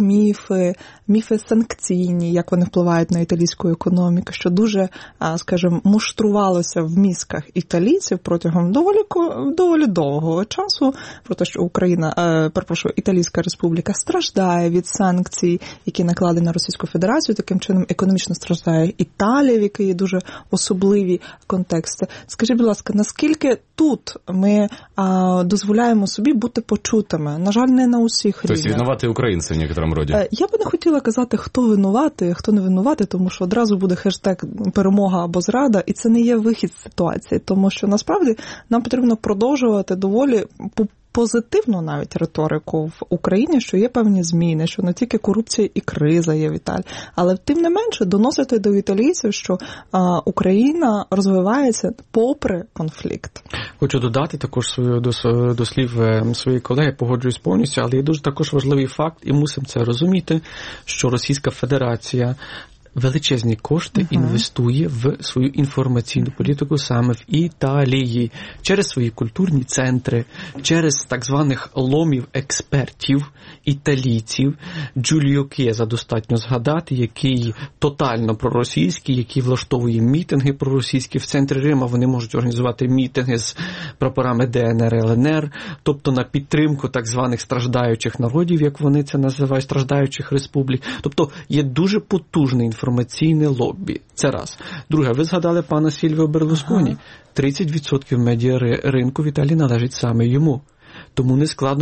міфи санкційні, як вони впливають на італійську економіку, що дуже, скажімо, муштрувалося в мізках італійців протягом доволі довгого часу, про те, що Італійська Республіка страждає від санкцій, які накладені на Російську Федерацію, таким чином економічно страждає Італія, в якій є дуже особливі контексти. Скажіть, будь ласка, наскільки тут ми дозволяємо собі бути почутими? На жаль, не на усіх рівнях. Тобто винуваті українці в некоторому роді? Я би не хотіла казати, хто винуватий, хто не винуватий, тому що одразу буде хештег «перемога або зрада», і це не є вихід з ситуації, тому що насправді нам потрібно продовжувати доволі позитивну навіть риторику в Україні, що є певні зміни, що не тільки корупція і криза є в Італії, але тим не менше доносити до італійців, що Україна розвивається попри конфлікт. Хочу додати також до слів своєї колеги, погоджуюсь повністю, але є дуже також важливий факт, і мусимо це розуміти, що Російська Федерація величезні кошти інвестує в свою інформаційну політику саме в Італії через свої культурні центри, через так званих ломів експертів, італійців. Джуліо Кєза достатньо згадати, який тотально проросійський, який влаштовує мітинги проросійські. В центрі Рима вони можуть організувати мітинги з прапорами ДНР, ЛНР, тобто на підтримку так званих страждаючих народів, як вони це називають, страждаючих республік. Тобто є дуже потужний інформаційне лоббі. Це раз. Друге, ви згадали пана Сільвіо Берлусконі. 30% медіаринку в Італії належить саме йому. Тому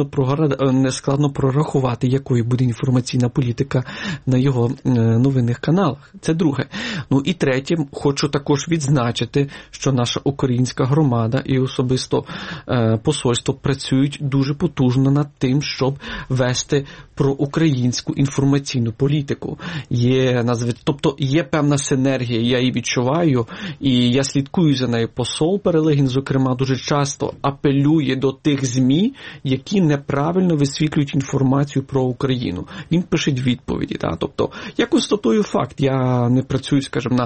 не складно прорахувати, якою буде інформаційна політика на його новинних каналах. Це друге. Ну і третє, хочу також відзначити, що наша українська громада і особисто посольство працюють дуже потужно над тим, щоб вести проукраїнську інформаційну політику. Тобто є певна синергія, я її відчуваю, і я слідкую за нею. Посол Перелегін, зокрема, дуже часто апелює до тих ЗМІ, які неправильно висвітлюють інформацію про Україну. Він пише відповіді. Тобто, я констатую факт. Я не працюю, скажімо,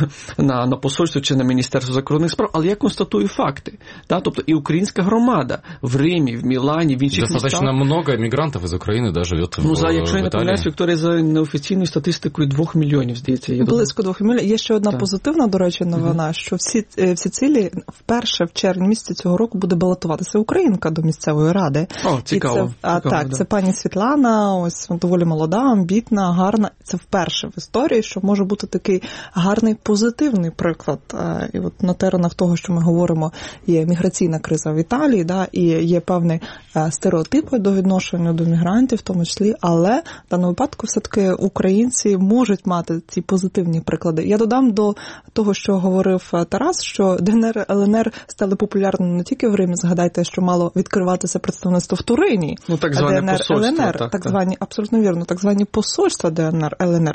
на посольство чи на Міністерство закордонних справ, але я констатую факти. Тобто, і українська громада в Римі, в Мілані, в інших містах. Достатньо много мігрантів із України живе в Італії. Якщо я не помиляюсь, Вікторія, за неофіційною статистикою 2 мільйонів, здається. Близько 2 мільйонів. Є ще одна позитивна, до речі, новина, що в Сицилії вперше в червні місяці цього року буде балотуватися українка до місцевої ради. Цікаво. Це пані Світлана, ось доволі молода, амбітна, гарна. Це вперше в історії, що може бути такий гарний позитивний приклад. І от на теренах того, що ми говоримо, є міграційна криза в Італії, і є певні стереотипи до відношення до мігрантів, в тому числі, але в даному випадку все-таки українці можуть мати ці позитивні приклади. Я додам до того, що говорив Тарас, що ДНР, ЛНР стали популярними не тільки в Римі, згадайте, що мало відкриватися представництво в Турині. Так звані ДНР, посольства. ЛНР, так звані, абсолютно вірно, так звані посольства ДНР, ЛНР.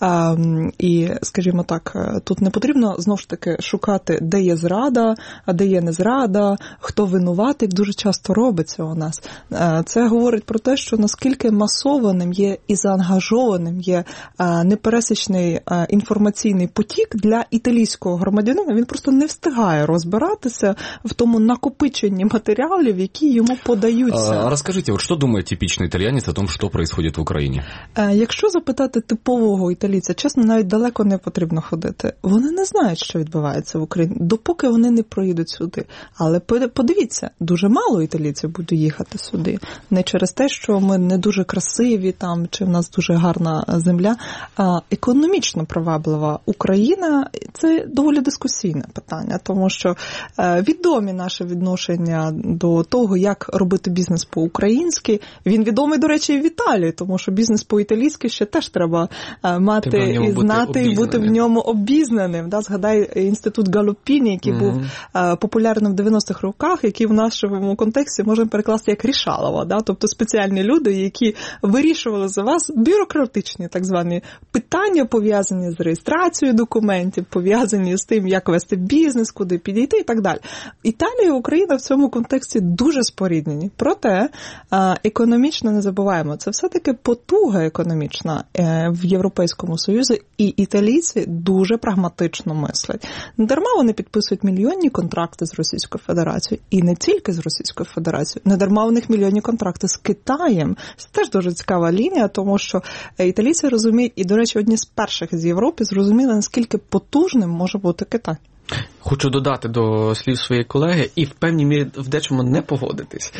І, скажімо так, тут не потрібно, знову ж таки, шукати, де є зрада, а де є не зрада, хто винуватий, дуже часто робиться у нас. Це говорить про те, що наскільки масованим є і заангажованим є непересічний інформаційний потік для італійського громадянина. Він просто не встигає розбиратися в тому накопиченні матеріалів, які йому подаються. Розкажіть, що думає типічний італіянець о том, що відбувається в Україні? Якщо запитати типового італійця, чесно, навіть далеко не потрібно ходити. Вони не знають, що відбувається в Україні, допоки вони не проїдуть сюди. Але подивіться, дуже мало італійців буде їхати сюди. Не через те, що ми не дуже красиві, чи в нас дуже гарна земля. Економічно приваблива Україна – це доволі дискусійне питання, тому що відомі наші відношення до того, як як робити бізнес по-українськи. Він відомий, до речі, і в Італії, тому що бізнес по-італійськи ще теж треба мати і знати, і бути в ньому обізнаним. Да? Згадай інститут Галлупіні, який був популярним в 90-х роках, який в нашому контексті можемо перекласти як рішалово. Да? Тобто спеціальні люди, які вирішували за вас бюрократичні так звані питання, пов'язані з реєстрацією документів, пов'язані з тим, як вести бізнес, куди підійти і так далі. Італія і Україна в цьому контексті дуже споріднені. Проте економічно не забуваємо, це все-таки потуга економічна в Європейському Союзі, і італійці дуже прагматично мислять. Не дарма вони підписують мільйонні контракти з Російською Федерацією, і не тільки з Російською Федерацією. Не дарма у них мільйонні контракти з Китаєм. Це теж дуже цікава лінія, тому що італійці розуміють, і, до речі, одні з перших з Європи зрозуміли, наскільки потужним може бути Китай. Хочу додати до слів своєї колеги і в певній мірі в дечому не погодитись.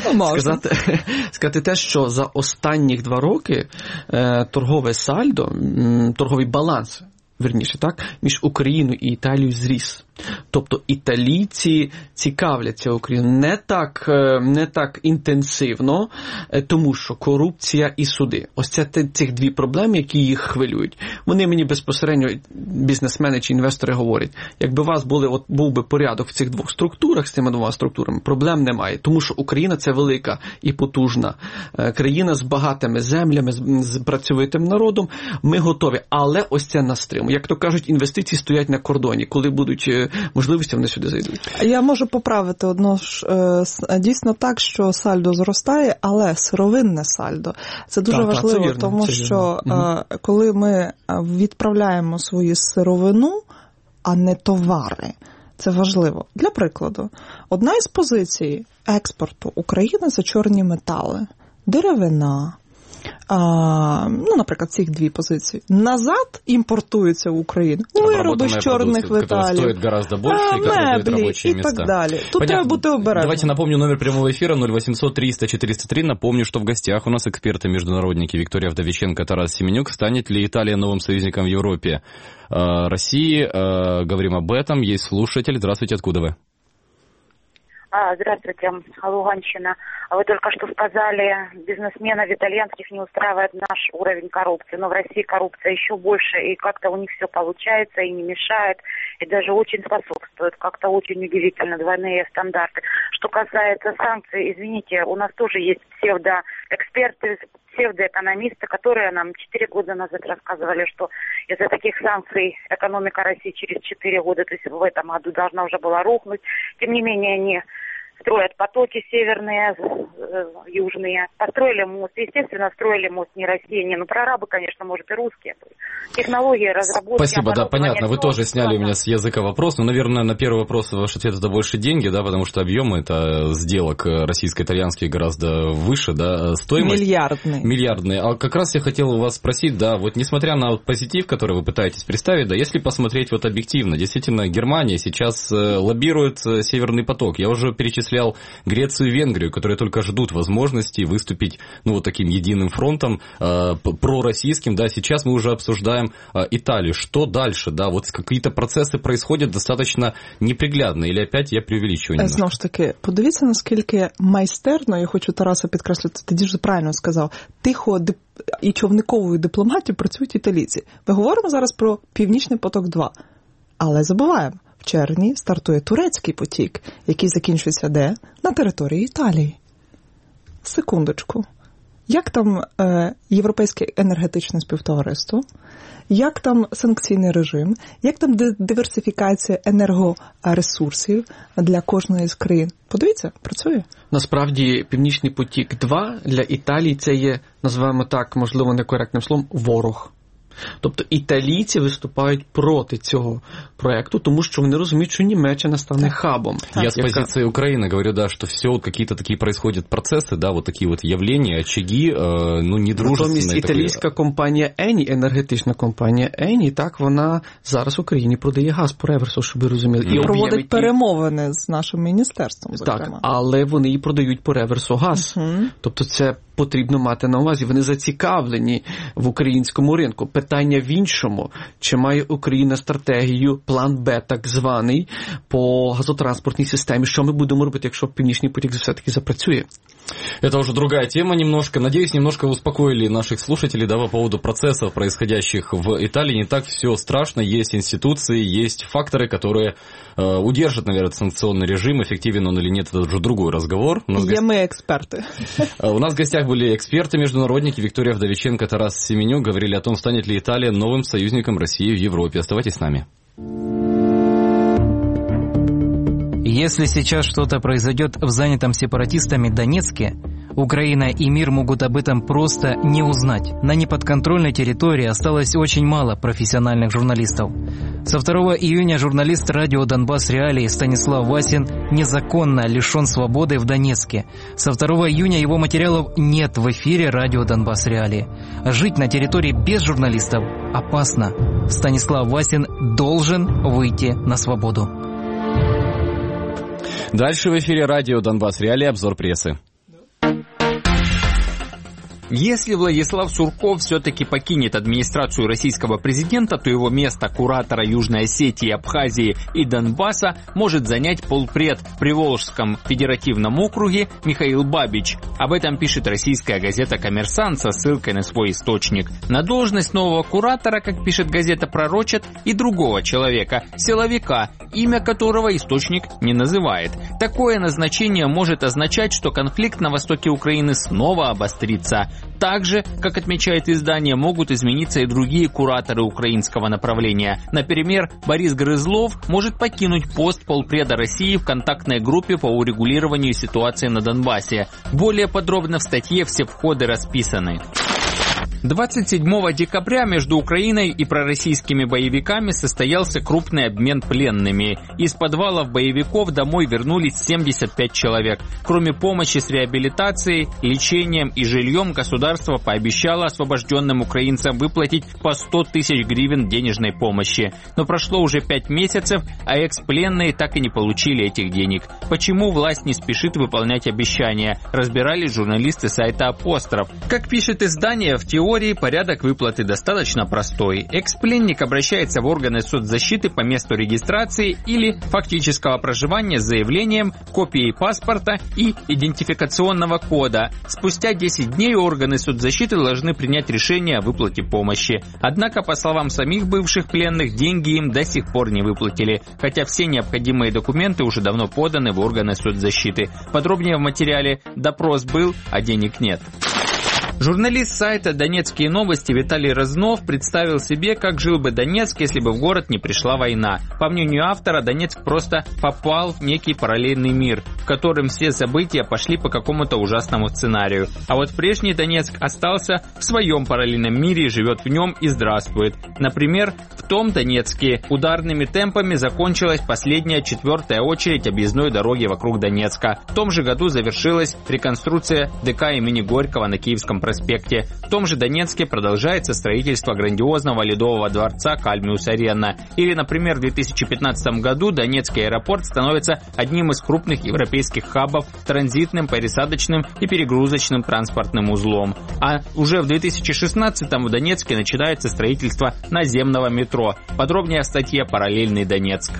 Сказати те, що за останніх 2 роки торгове сальдо, торговий баланс, верніше, так, між Україною і Італією зріс. Тобто італійці цікавляться Україною не так інтенсивно, тому що корупція і суди. Ось це цих 2 проблеми, які їх хвилюють. Вони мені безпосередньо, бізнесмени чи інвестори, говорять, якби у вас був би порядок в цих 2 структурах, з цими 2 структурами, проблем немає. Тому що Україна – це велика і потужна країна з багатими землями, з працьовитим народом. Ми готові. Але ось це нас стримує. Як то кажуть, інвестиції стоять на кордоні. Коли будуть можливості, вони сюди зайдуть. Я можу поправити одно ж. Дійсно так, що сальдо зростає, але сировинне сальдо. Це дуже важливо, вірно, тому що коли ми відправляємо свою сировину, а не товари, це важливо. Для прикладу, одна із позицій експорту України – це чорні метали, деревина, наприклад, цих 2 позиції. Назад імпортуються в Україну вироби з чорних металів, стоит гораздо больше, меблі і так далі. Тут треба бути обережним. Давайте напомню номер прямого эфира 0800-300-403. Напомню, что в гостях у нас эксперты-международники Виктория Вдовиченко, Тарас Семенюк. Станет ли Италия новым союзником в Европе? России. Говорим об этом. Есть слушатель. Здравствуйте, откуда вы? Здравствуйте, Луганщина. Вы только что сказали, бизнесменов итальянских не устраивает наш уровень коррупции, но в России коррупция еще больше, и как-то у них все получается, и не мешает, и даже очень способствует. Как-то очень удивительно, двойные стандарты. Что касается санкций, извините, у нас тоже есть псевдоэксперты, псевдоэкономисты, которые нам 4 года назад рассказывали, что из-за таких санкций экономика России через 4 года, то есть в этом году должна уже была рухнуть. Тем не менее, они строят потоки северные, южные. Построили мост. Естественно, строили мост не Россия, прорабы, конечно, может, и русские. Технологии, разработки... Спасибо, да, понятно. Вы тоже сняли у меня с языка вопрос. Но, наверное, на первый вопрос ваш ответ – это больше деньги, да, потому что объемы это сделок российско-итальянских гораздо выше, да, стоимость... Миллиардные. А как раз я хотел у вас спросить, да, вот несмотря на позитив, который вы пытаетесь представить, да, если посмотреть вот объективно, действительно, Германия сейчас лоббирует Северный поток. Я уже перечислял Грецию и Венгрию, которые только ждут возможности выступить, вот таким единым фронтом пророссийским, да, сейчас мы уже обсуждаем Италию. Что дальше, да, вот какие-то процессы происходят достаточно неприглядно, или опять я преувеличиваю немножко? Знову ж таки, подивіться, наскільки майстерно, я хочу Тараса підкреслити, ти дуже правильно сказав, тихо і човниковою дипломатією працюють італійці. Ми говоримо зараз про Північний поток-2, але забуваємо, в червні стартує турецький потік, який закінчується де? На території Італії. Секундочку. Як там Європейське енергетичне співтовариство? Як там санкційний режим? Як там диверсифікація енергоресурсів для кожної з країн? Подивіться, працює. Насправді, Північний потік-2 для Італії це є, називаємо так, можливо, некоректним словом, ворог. Тобто італійці виступають проти цього проекту, тому що вони розуміють, що Німеччина стане хабом. Я с позиции Украины говорю, да, что все вот какие-то такие происходят процессы, да, вот такие вот явления, очаги, недружественные. Натомість італійська компанія Ені, енергетична компанія Ені, так, вона зараз Україні продає газ по реверсу, щоб ви розуміли. І проводить перемовини з нашим міністерством, зокрема. Так, але вони і продають по реверсу газ. Тобто це потрібно мати на увазі. Вони зацікавлені в українському ринку. Питання в іншому, чи має Україна стратегію, план Б так званий, по газотранспортній системі, що ми будемо робити, якщо Північний потік все-таки запрацює. Это уже другая тема немножко. Надеюсь, немножко успокоили наших слушателей, да, по поводу процессов, происходящих в Италии. Не так все страшно. Есть институции, есть факторы, которые удержат, наверное, санкционный режим. Эффективен он или нет, это уже другой разговор. Мы эксперты. У нас в гостях были эксперты, международники Виктория Вдовиченко, Тарас Семенюк. Говорили о том, станет ли Италия новым союзником России в Европе. Оставайтесь с нами. Если сейчас что-то произойдет в занятом сепаратистами Донецке, Украина и мир могут об этом просто не узнать. На неподконтрольной территории осталось очень мало профессиональных журналистов. Со 2 июня журналист радио «Донбасс Реалии» Станислав Васин незаконно лишен свободы в Донецке. Со 2 июня его материалов нет в эфире радио «Донбасс Реалии». Жить на территории без журналистов опасно. Станислав Васин должен выйти на свободу. Дальше в эфире радио «Донбасс Реалии» обзор прессы. Если Владислав Сурков все-таки покинет администрацию российского президента, то его место куратора Южной Осетии, Абхазии и Донбасса может занять полпред в Приволжском федеративном округе Михаил Бабич. Об этом пишет российская газета «Коммерсант» со ссылкой на свой источник. На должность нового куратора, как пишет газета, пророчат и другого человека, силовика, имя которого источник не называет. Такое назначение может означать, что конфликт на востоке Украины снова обострится. Так же, как отмечает издание, могут измениться и другие кураторы украинского направления. Например, Борис Грызлов может покинуть пост полпреда России в контактной группе по урегулированию ситуации на Донбассе. Более подробно в статье все входы расписаны. 27 декабря между Украиной и пророссийскими боевиками состоялся крупный обмен пленными. Из подвалов боевиков домой вернулись 75 человек. Кроме помощи с реабилитацией, лечением и жильем, государство пообещало освобожденным украинцам выплатить по 100 тысяч гривен денежной помощи. Но прошло уже 5 месяцев, а экс-пленные так и не получили этих денег. Почему власть не спешит выполнять обещания? Разбирались журналисты сайта «Апостроф». Как пишет издание, в теории порядок выплаты достаточно простой. Экс-пленник обращается в органы соцзащиты по месту регистрации или фактического проживания с заявлением, копией паспорта и идентификационного кода. Спустя 10 дней органы соцзащиты должны принять решение о выплате помощи. Однако, по словам самих бывших пленных, деньги им до сих пор не выплатили, хотя все необходимые документы уже давно поданы в органы соцзащиты. Подробнее в материале «Допрос был, а денег нет». Журналист сайта «Донецкие новости» Виталий Разнов представил себе, как жил бы Донецк, если бы в город не пришла война. По мнению автора, Донецк просто попал в некий параллельный мир, в котором все события пошли по какому-то ужасному сценарию. А вот прежний Донецк остался в своем параллельном мире и живет в нем и здравствует. Например, в том Донецке ударными темпами закончилась последняя 4-я очередь объездной дороги вокруг Донецка. В том же году завершилась реконструкция ДК имени Горького на Киевском проспекте. В том же Донецке продолжается строительство грандиозного ледового дворца Кальмиус-Арена. Или, например, в 2015 году Донецкий аэропорт становится одним из крупных европейских хабов, транзитным, пересадочным и перегрузочным транспортным узлом. А уже в 2016 в Донецке начинается строительство наземного метро. Подробнее в статье «Параллельный Донецк».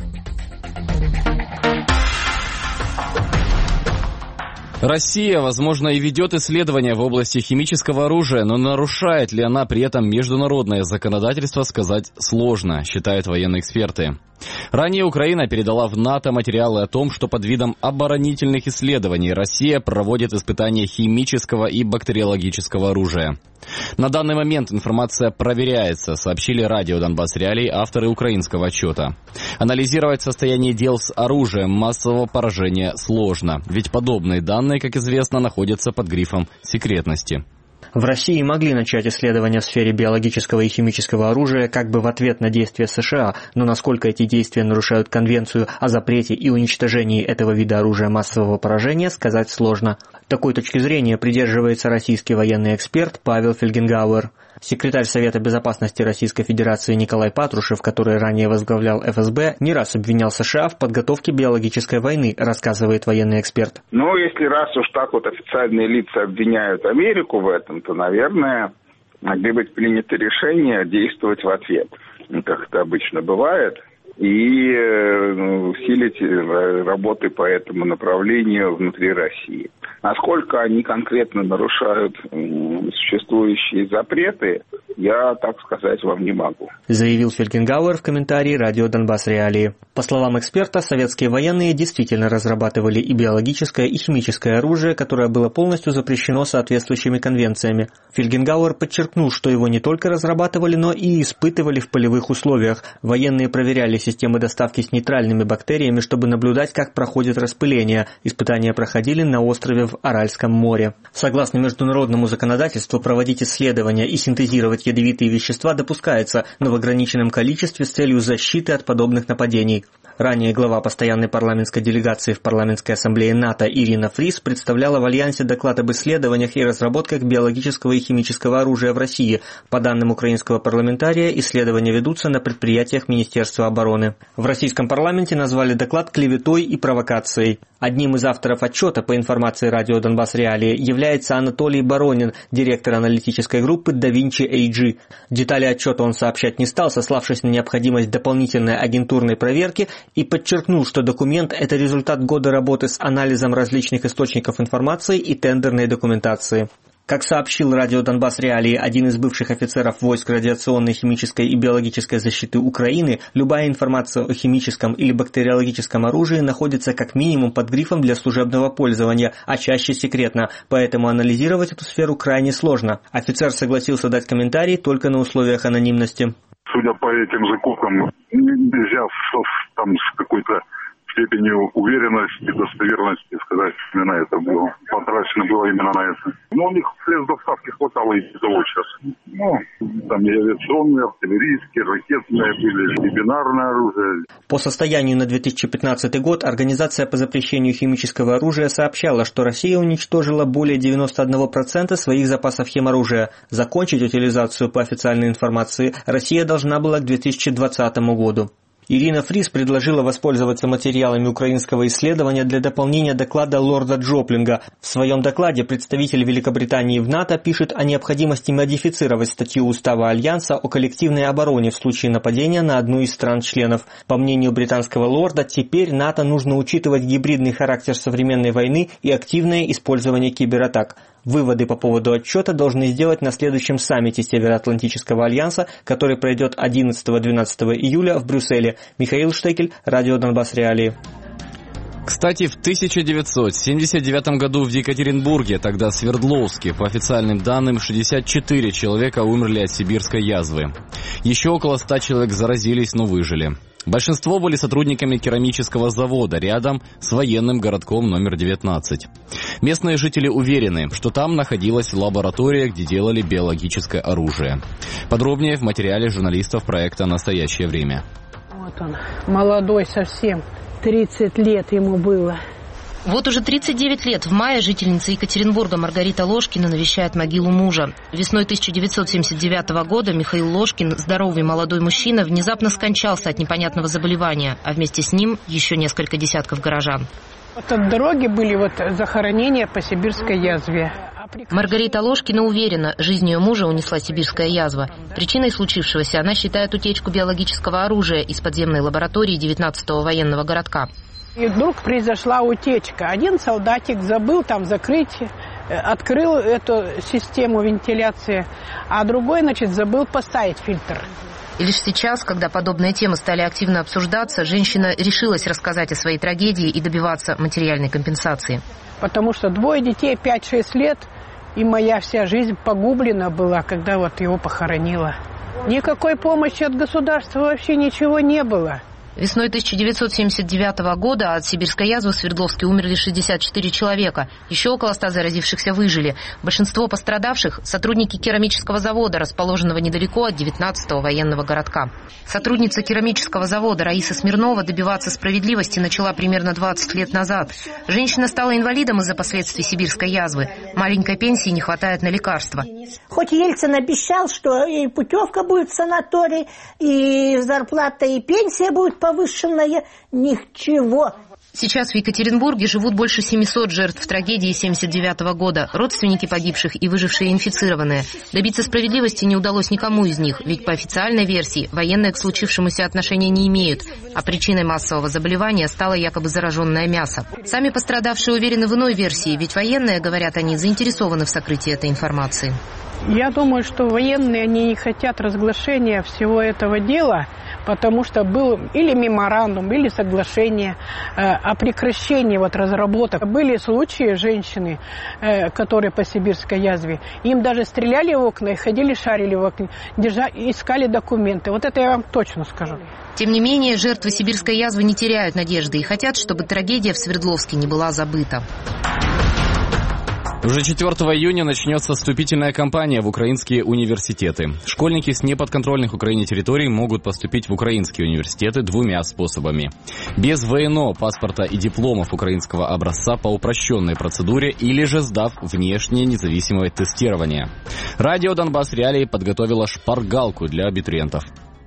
Россия, возможно, и ведет исследования в области химического оружия, но нарушает ли она при этом международное законодательство, сказать сложно, считают военные эксперты. Ранее Украина передала в НАТО материалы о том, что под видом оборонительных исследований Россия проводит испытания химического и бактериологического оружия. На данный момент информация проверяется, сообщили радио «Донбасс Реалии» авторы украинского отчета. Анализировать состояние дел с оружием массового поражения сложно, ведь подобные данные, как известно, находятся под грифом секретности. В России могли начать исследования в сфере биологического и химического оружия как бы в ответ на действия США, но насколько эти действия нарушают Конвенцию о запрете и уничтожении этого вида оружия массового поражения, сказать сложно. Такой точки зрения придерживается российский военный эксперт Павел Фельгенгауэр. Секретарь Совета безопасности Российской Федерации Николай Патрушев, который ранее возглавлял ФСБ, не раз обвинял США в подготовке биологической войны, рассказывает военный эксперт. Ну, если раз уж так вот официальные лица обвиняют Америку в этом, то, наверное, могли быть приняты решения действовать в ответ, как это обычно бывает, и усилить работы по этому направлению внутри России. Насколько они конкретно нарушают существующие запреты, я, так сказать, вам не могу. Заявил Фельгенгауэр в комментарии радио «Донбасс Реалии». По словам эксперта, советские военные действительно разрабатывали и биологическое, и химическое оружие, которое было полностью запрещено соответствующими конвенциями. Фельгенгауэр подчеркнул, что его не только разрабатывали, но и испытывали в полевых условиях. Военные проверяли системы доставки с нейтральными бактериями, чтобы наблюдать, как проходит распыление. Испытания проходили на острове в Аральском море. Согласно международному законодательству, проводить исследования и синтезировать ядовитые вещества допускается, но в ограниченном количестве с целью защиты от подобных нападений. Ранее глава постоянной парламентской делегации в парламентской ассамблее НАТО Ирина Фрис представляла в Альянсе доклад об исследованиях и разработках биологического и химического оружия в России. По данным украинского парламентария, исследования ведутся на предприятиях Министерства обороны. В российском парламенте назвали доклад клеветой и провокацией. Одним из авторов отчета, по информации радио «Донбасс Реалии», является Анатолий Баронин, директор аналитической группы Da Vinci AG. Детали отчета он сообщать не стал, сославшись на необходимость дополнительной агентурной проверки, и подчеркнул, что документ – это результат года работы с анализом различных источников информации и тендерной документации. Как сообщил радио «Донбасс Реалии» один из бывших офицеров войск радиационной, химической и биологической защиты Украины, любая информация о химическом или бактериологическом оружии находится как минимум под грифом для служебного пользования, а чаще секретно, поэтому анализировать эту сферу крайне сложно. Офицер согласился дать комментарий только на условиях анонимности. Судя по этим закупкам, нельзя с какой-то степенью уверенности, достоверности сказать, именно это было. Потрачено было именно на это. Но у них средств доставки хватало и того сейчас. Там и авиационные, артиллерийские, ракетные были, и бинарное оружие. По состоянию на 2015 год Организация по запрещению химического оружия сообщала, что Россия уничтожила более 91% своих запасов химоружия. Закончить утилизацию по официальной информации Россия должна была к 2020 году. Ирина Фрис предложила воспользоваться материалами украинского исследования для дополнения доклада лорда Джоплинга. В своем докладе представитель Великобритании в НАТО пишет о необходимости модифицировать статью Устава Альянса о коллективной обороне в случае нападения на одну из стран-членов. По мнению британского лорда, теперь НАТО нужно учитывать гибридный характер современной войны и активное использование кибератак. Выводы по поводу отчета должны сделать на следующем саммите Североатлантического альянса, который пройдет 11-12 июля в Брюсселе. Михаил Штекель, радио «Донбасс Реалии». Кстати, в 1979 году в Екатеринбурге, тогда Свердловске, по официальным данным, 64 человека умерли от сибирской язвы. Еще около 100 человек заразились, но выжили. Большинство были сотрудниками керамического завода рядом с военным городком номер 19. Местные жители уверены, что там находилась лаборатория, где делали биологическое оружие. Подробнее в материале журналистов проекта «Настоящее время». Вот он, молодой совсем, 30 лет ему было. Вот уже 39 лет в мае жительница Екатеринбурга Маргарита Ложкина навещает могилу мужа. Весной 1979 года Михаил Ложкин, здоровый молодой мужчина, внезапно скончался от непонятного заболевания, а вместе с ним еще несколько десятков горожан. Вот от дороги были захоронения по сибирской язве. Маргарита Ложкина уверена, жизнь ее мужа унесла сибирская язва. Причиной случившегося она считает утечку биологического оружия из подземной лаборатории 19-го военного городка. И вдруг произошла утечка. Один солдатик забыл там закрыть, открыл эту систему вентиляции, а другой, забыл поставить фильтр. И лишь сейчас, когда подобные темы стали активно обсуждаться, женщина решилась рассказать о своей трагедии и добиваться материальной компенсации. Потому что 2 детей, 5-6 лет, и моя вся жизнь погублена была, когда его похоронила. Никакой помощи от государства вообще ничего не было. Весной 1979 года от сибирской язвы в Свердловске умерли 64 человека. Еще около 100 заразившихся выжили. Большинство пострадавших – сотрудники керамического завода, расположенного недалеко от 19-го военного городка. Сотрудница керамического завода Раиса Смирнова добиваться справедливости начала примерно 20 лет назад. Женщина стала инвалидом из-за последствий сибирской язвы. Маленькой пенсии не хватает на лекарства. Хоть Ельцин обещал, что и путевка будет в санаторий, и зарплата, и пенсия будет повышенная, ничего. Сейчас в Екатеринбурге живут больше 700 жертв трагедии 1979 года, родственники погибших и выжившие инфицированные. Добиться справедливости не удалось никому из них, ведь по официальной версии военные к случившемуся отношения не имеют, а причиной массового заболевания стало якобы зараженное мясо. Сами пострадавшие уверены в иной версии, ведь военные, говорят они, заинтересованы в сокрытии этой информации. Я думаю, что военные, они не хотят разглашения всего этого дела, потому что был или меморандум, или соглашение о прекращении разработок. Были случаи женщины, которые по сибирской язве, им даже стреляли в окна и ходили, шарили в окна, искали документы. Вот это я вам точно скажу. Тем не менее, жертвы сибирской язвы не теряют надежды и хотят, чтобы трагедия в Свердловске не была забыта. Уже 4 июня начнется вступительная кампания в украинские университеты. Школьники с неподконтрольных Украине территорий могут поступить в украинские университеты двумя способами. Без ВНО, паспорта и дипломов украинского образца по упрощенной процедуре или же сдав внешнее независимое тестирование. Радио «Донбасс Реалии» подготовило шпаргалку для абитуриентов.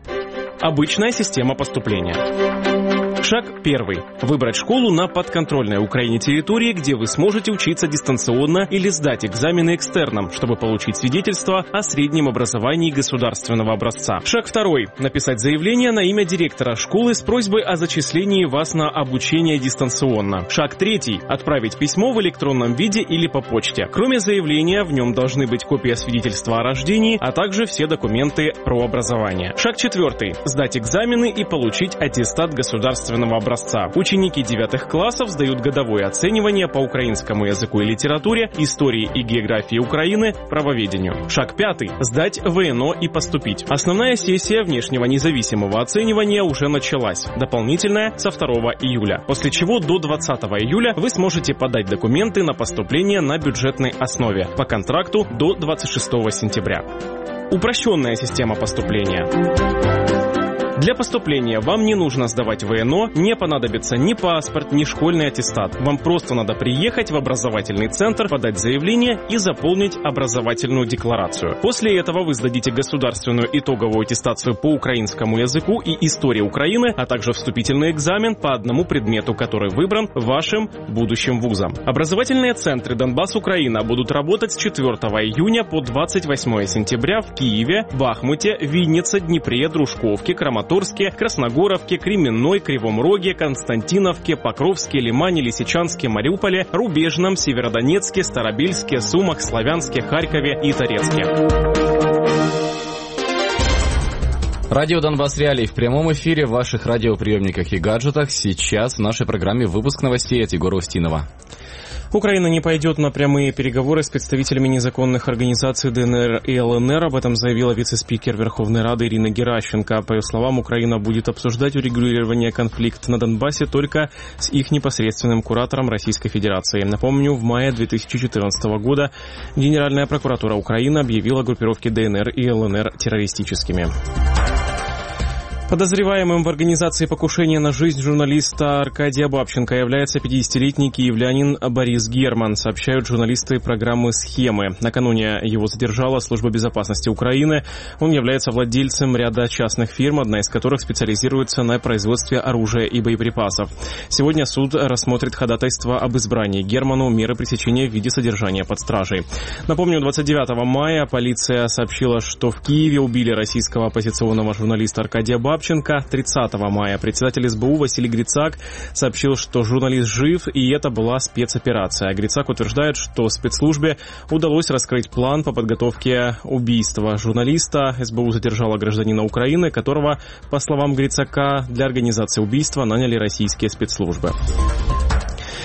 Обычная система поступления. Шаг 1. Выбрать школу на подконтрольной Украине территории, где вы сможете учиться дистанционно или сдать экзамены экстерном, чтобы получить свидетельство о среднем образовании государственного образца. Шаг 2. Написать заявление на имя директора школы с просьбой о зачислении вас на обучение дистанционно. Шаг 3. Отправить письмо в электронном виде или по почте. Кроме заявления, в нем должны быть копия свидетельства о рождении, а также все документы про образование. Шаг 4. Сдать экзамены и получить аттестат государственного образца. Ученики 9 классов сдают годовое оценивание по украинскому языку и литературе, истории и географии Украины, правоведению. Шаг 5. Сдать ВНО и поступить. Основная сессия внешнего независимого оценивания уже началась. Дополнительная со 2 июля. После чего до 20 июля вы сможете подать документы на поступление на бюджетной основе. По контракту до 26 сентября. Упрощенная система поступления. Для поступления вам не нужно сдавать ВНО, не понадобится ни паспорт, ни школьный аттестат. Вам просто надо приехать в образовательный центр, подать заявление и заполнить образовательную декларацию. После этого вы сдадите государственную итоговую аттестацию по украинскому языку и истории Украины, а также вступительный экзамен по одному предмету, который выбран вашим будущим вузом. Образовательные центры «Донбасс-Украина» будут работать с 4 июня по 28 сентября в Киеве, Бахмуте, Виннице, Днепре, Дружковке, Краматорске, Красногоровке, Кременной, Кривом Роге, Константиновке, Покровске, Лимане, Лисичанске, Мариуполе, Рубежном, Северодонецке, Старобельске, Сумах, Славянске, Харькове и Торецке. Радио «Донбасс Реалии» в прямом эфире в ваших радиоприемниках и гаджетах. Сейчас в нашей программе выпуск новостей от Егора Устинова. Украина не пойдет на прямые переговоры с представителями незаконных организаций ДНР и ЛНР. Об этом заявила вице-спикер Верховной Рады Ирина Геращенко. По ее словам, Украина будет обсуждать урегулирование конфликта на Донбассе только с их непосредственным куратором Российской Федерации. Напомню, в мае 2014 года Генеральная прокуратура Украины объявила группировки ДНР и ЛНР террористическими. Подозреваемым в организации покушения на жизнь журналиста Аркадия Бабченко является 50-летний киевлянин Борис Герман, сообщают журналисты программы «Схемы». Накануне его задержала Служба безопасности Украины. Он является владельцем ряда частных фирм, одна из которых специализируется на производстве оружия и боеприпасов. Сегодня суд рассмотрит ходатайство об избрании Герману меры пресечения в виде содержания под стражей. Напомню, 29 мая полиция сообщила, что в Киеве убили российского оппозиционного журналиста Аркадия Бабченко. 30 мая председатель СБУ Василий Грицак сообщил, что журналист жив, и это была спецоперация. Грицак утверждает, что спецслужбе удалось раскрыть план по подготовке убийства журналиста. СБУ задержала гражданина Украины, которого, по словам Грицака, для организации убийства наняли российские спецслужбы.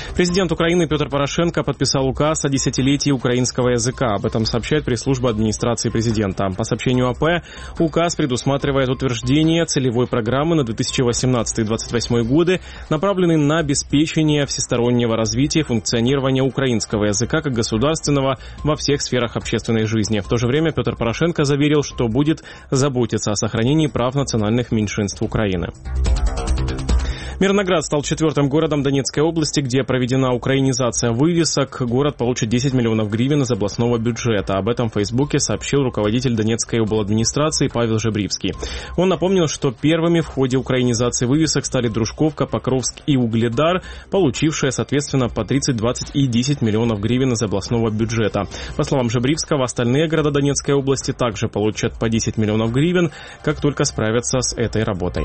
Президент Украины Петр Порошенко подписал указ о десятилетии украинского языка. Об этом сообщает пресс-служба администрации президента. По сообщению АП, указ предусматривает утверждение целевой программы на 2018-2028 годы, направленной на обеспечение всестороннего развития и функционирования украинского языка как государственного во всех сферах общественной жизни. В то же время Петр Порошенко заверил, что будет заботиться о сохранении прав национальных меньшинств Украины. Мирноград стал 4-м городом Донецкой области, где проведена украинизация вывесок. Город получит 10 миллионов гривен из областного бюджета. Об этом в Фейсбуке сообщил руководитель Донецкой обладминистрации Павел Жебривский. Он напомнил, что первыми в ходе украинизации вывесок стали Дружковка, Покровск и Угледар, получившие, соответственно, по 30, 20 и 10 миллионов гривен из областного бюджета. По словам Жебривского, остальные города Донецкой области также получат по 10 миллионов гривен, как только справятся с этой работой.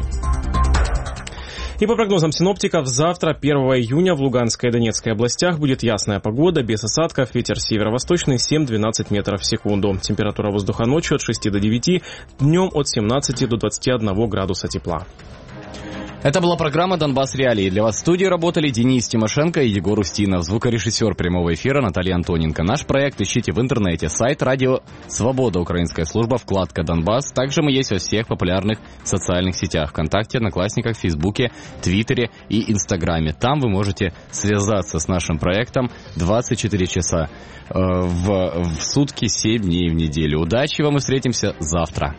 И по прогнозам синоптиков, завтра, 1 июня, в Луганской и Донецкой областях будет ясная погода, без осадков, ветер северо-восточный 7-12 метров в секунду. Температура воздуха ночью от 6 до 9, днем от 17 до 21 градуса тепла. Это была программа «Донбасс Реалии». Для вас в студии работали Денис Тимошенко и Егор Устинов, звукорежиссер прямого эфира Наталья Антоненко. Наш проект ищите в интернете. Сайт «Радио Свобода», украинская служба, вкладка «Донбасс». Также мы есть во всех популярных социальных сетях: ВКонтакте, Одноклассниках, Фейсбуке, Твиттере и Инстаграме. Там вы можете связаться с нашим проектом 24 часа в сутки, 7 дней в неделю. Удачи вам и встретимся завтра.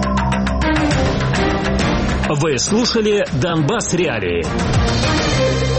Вы слушали «Донбасс Реалии».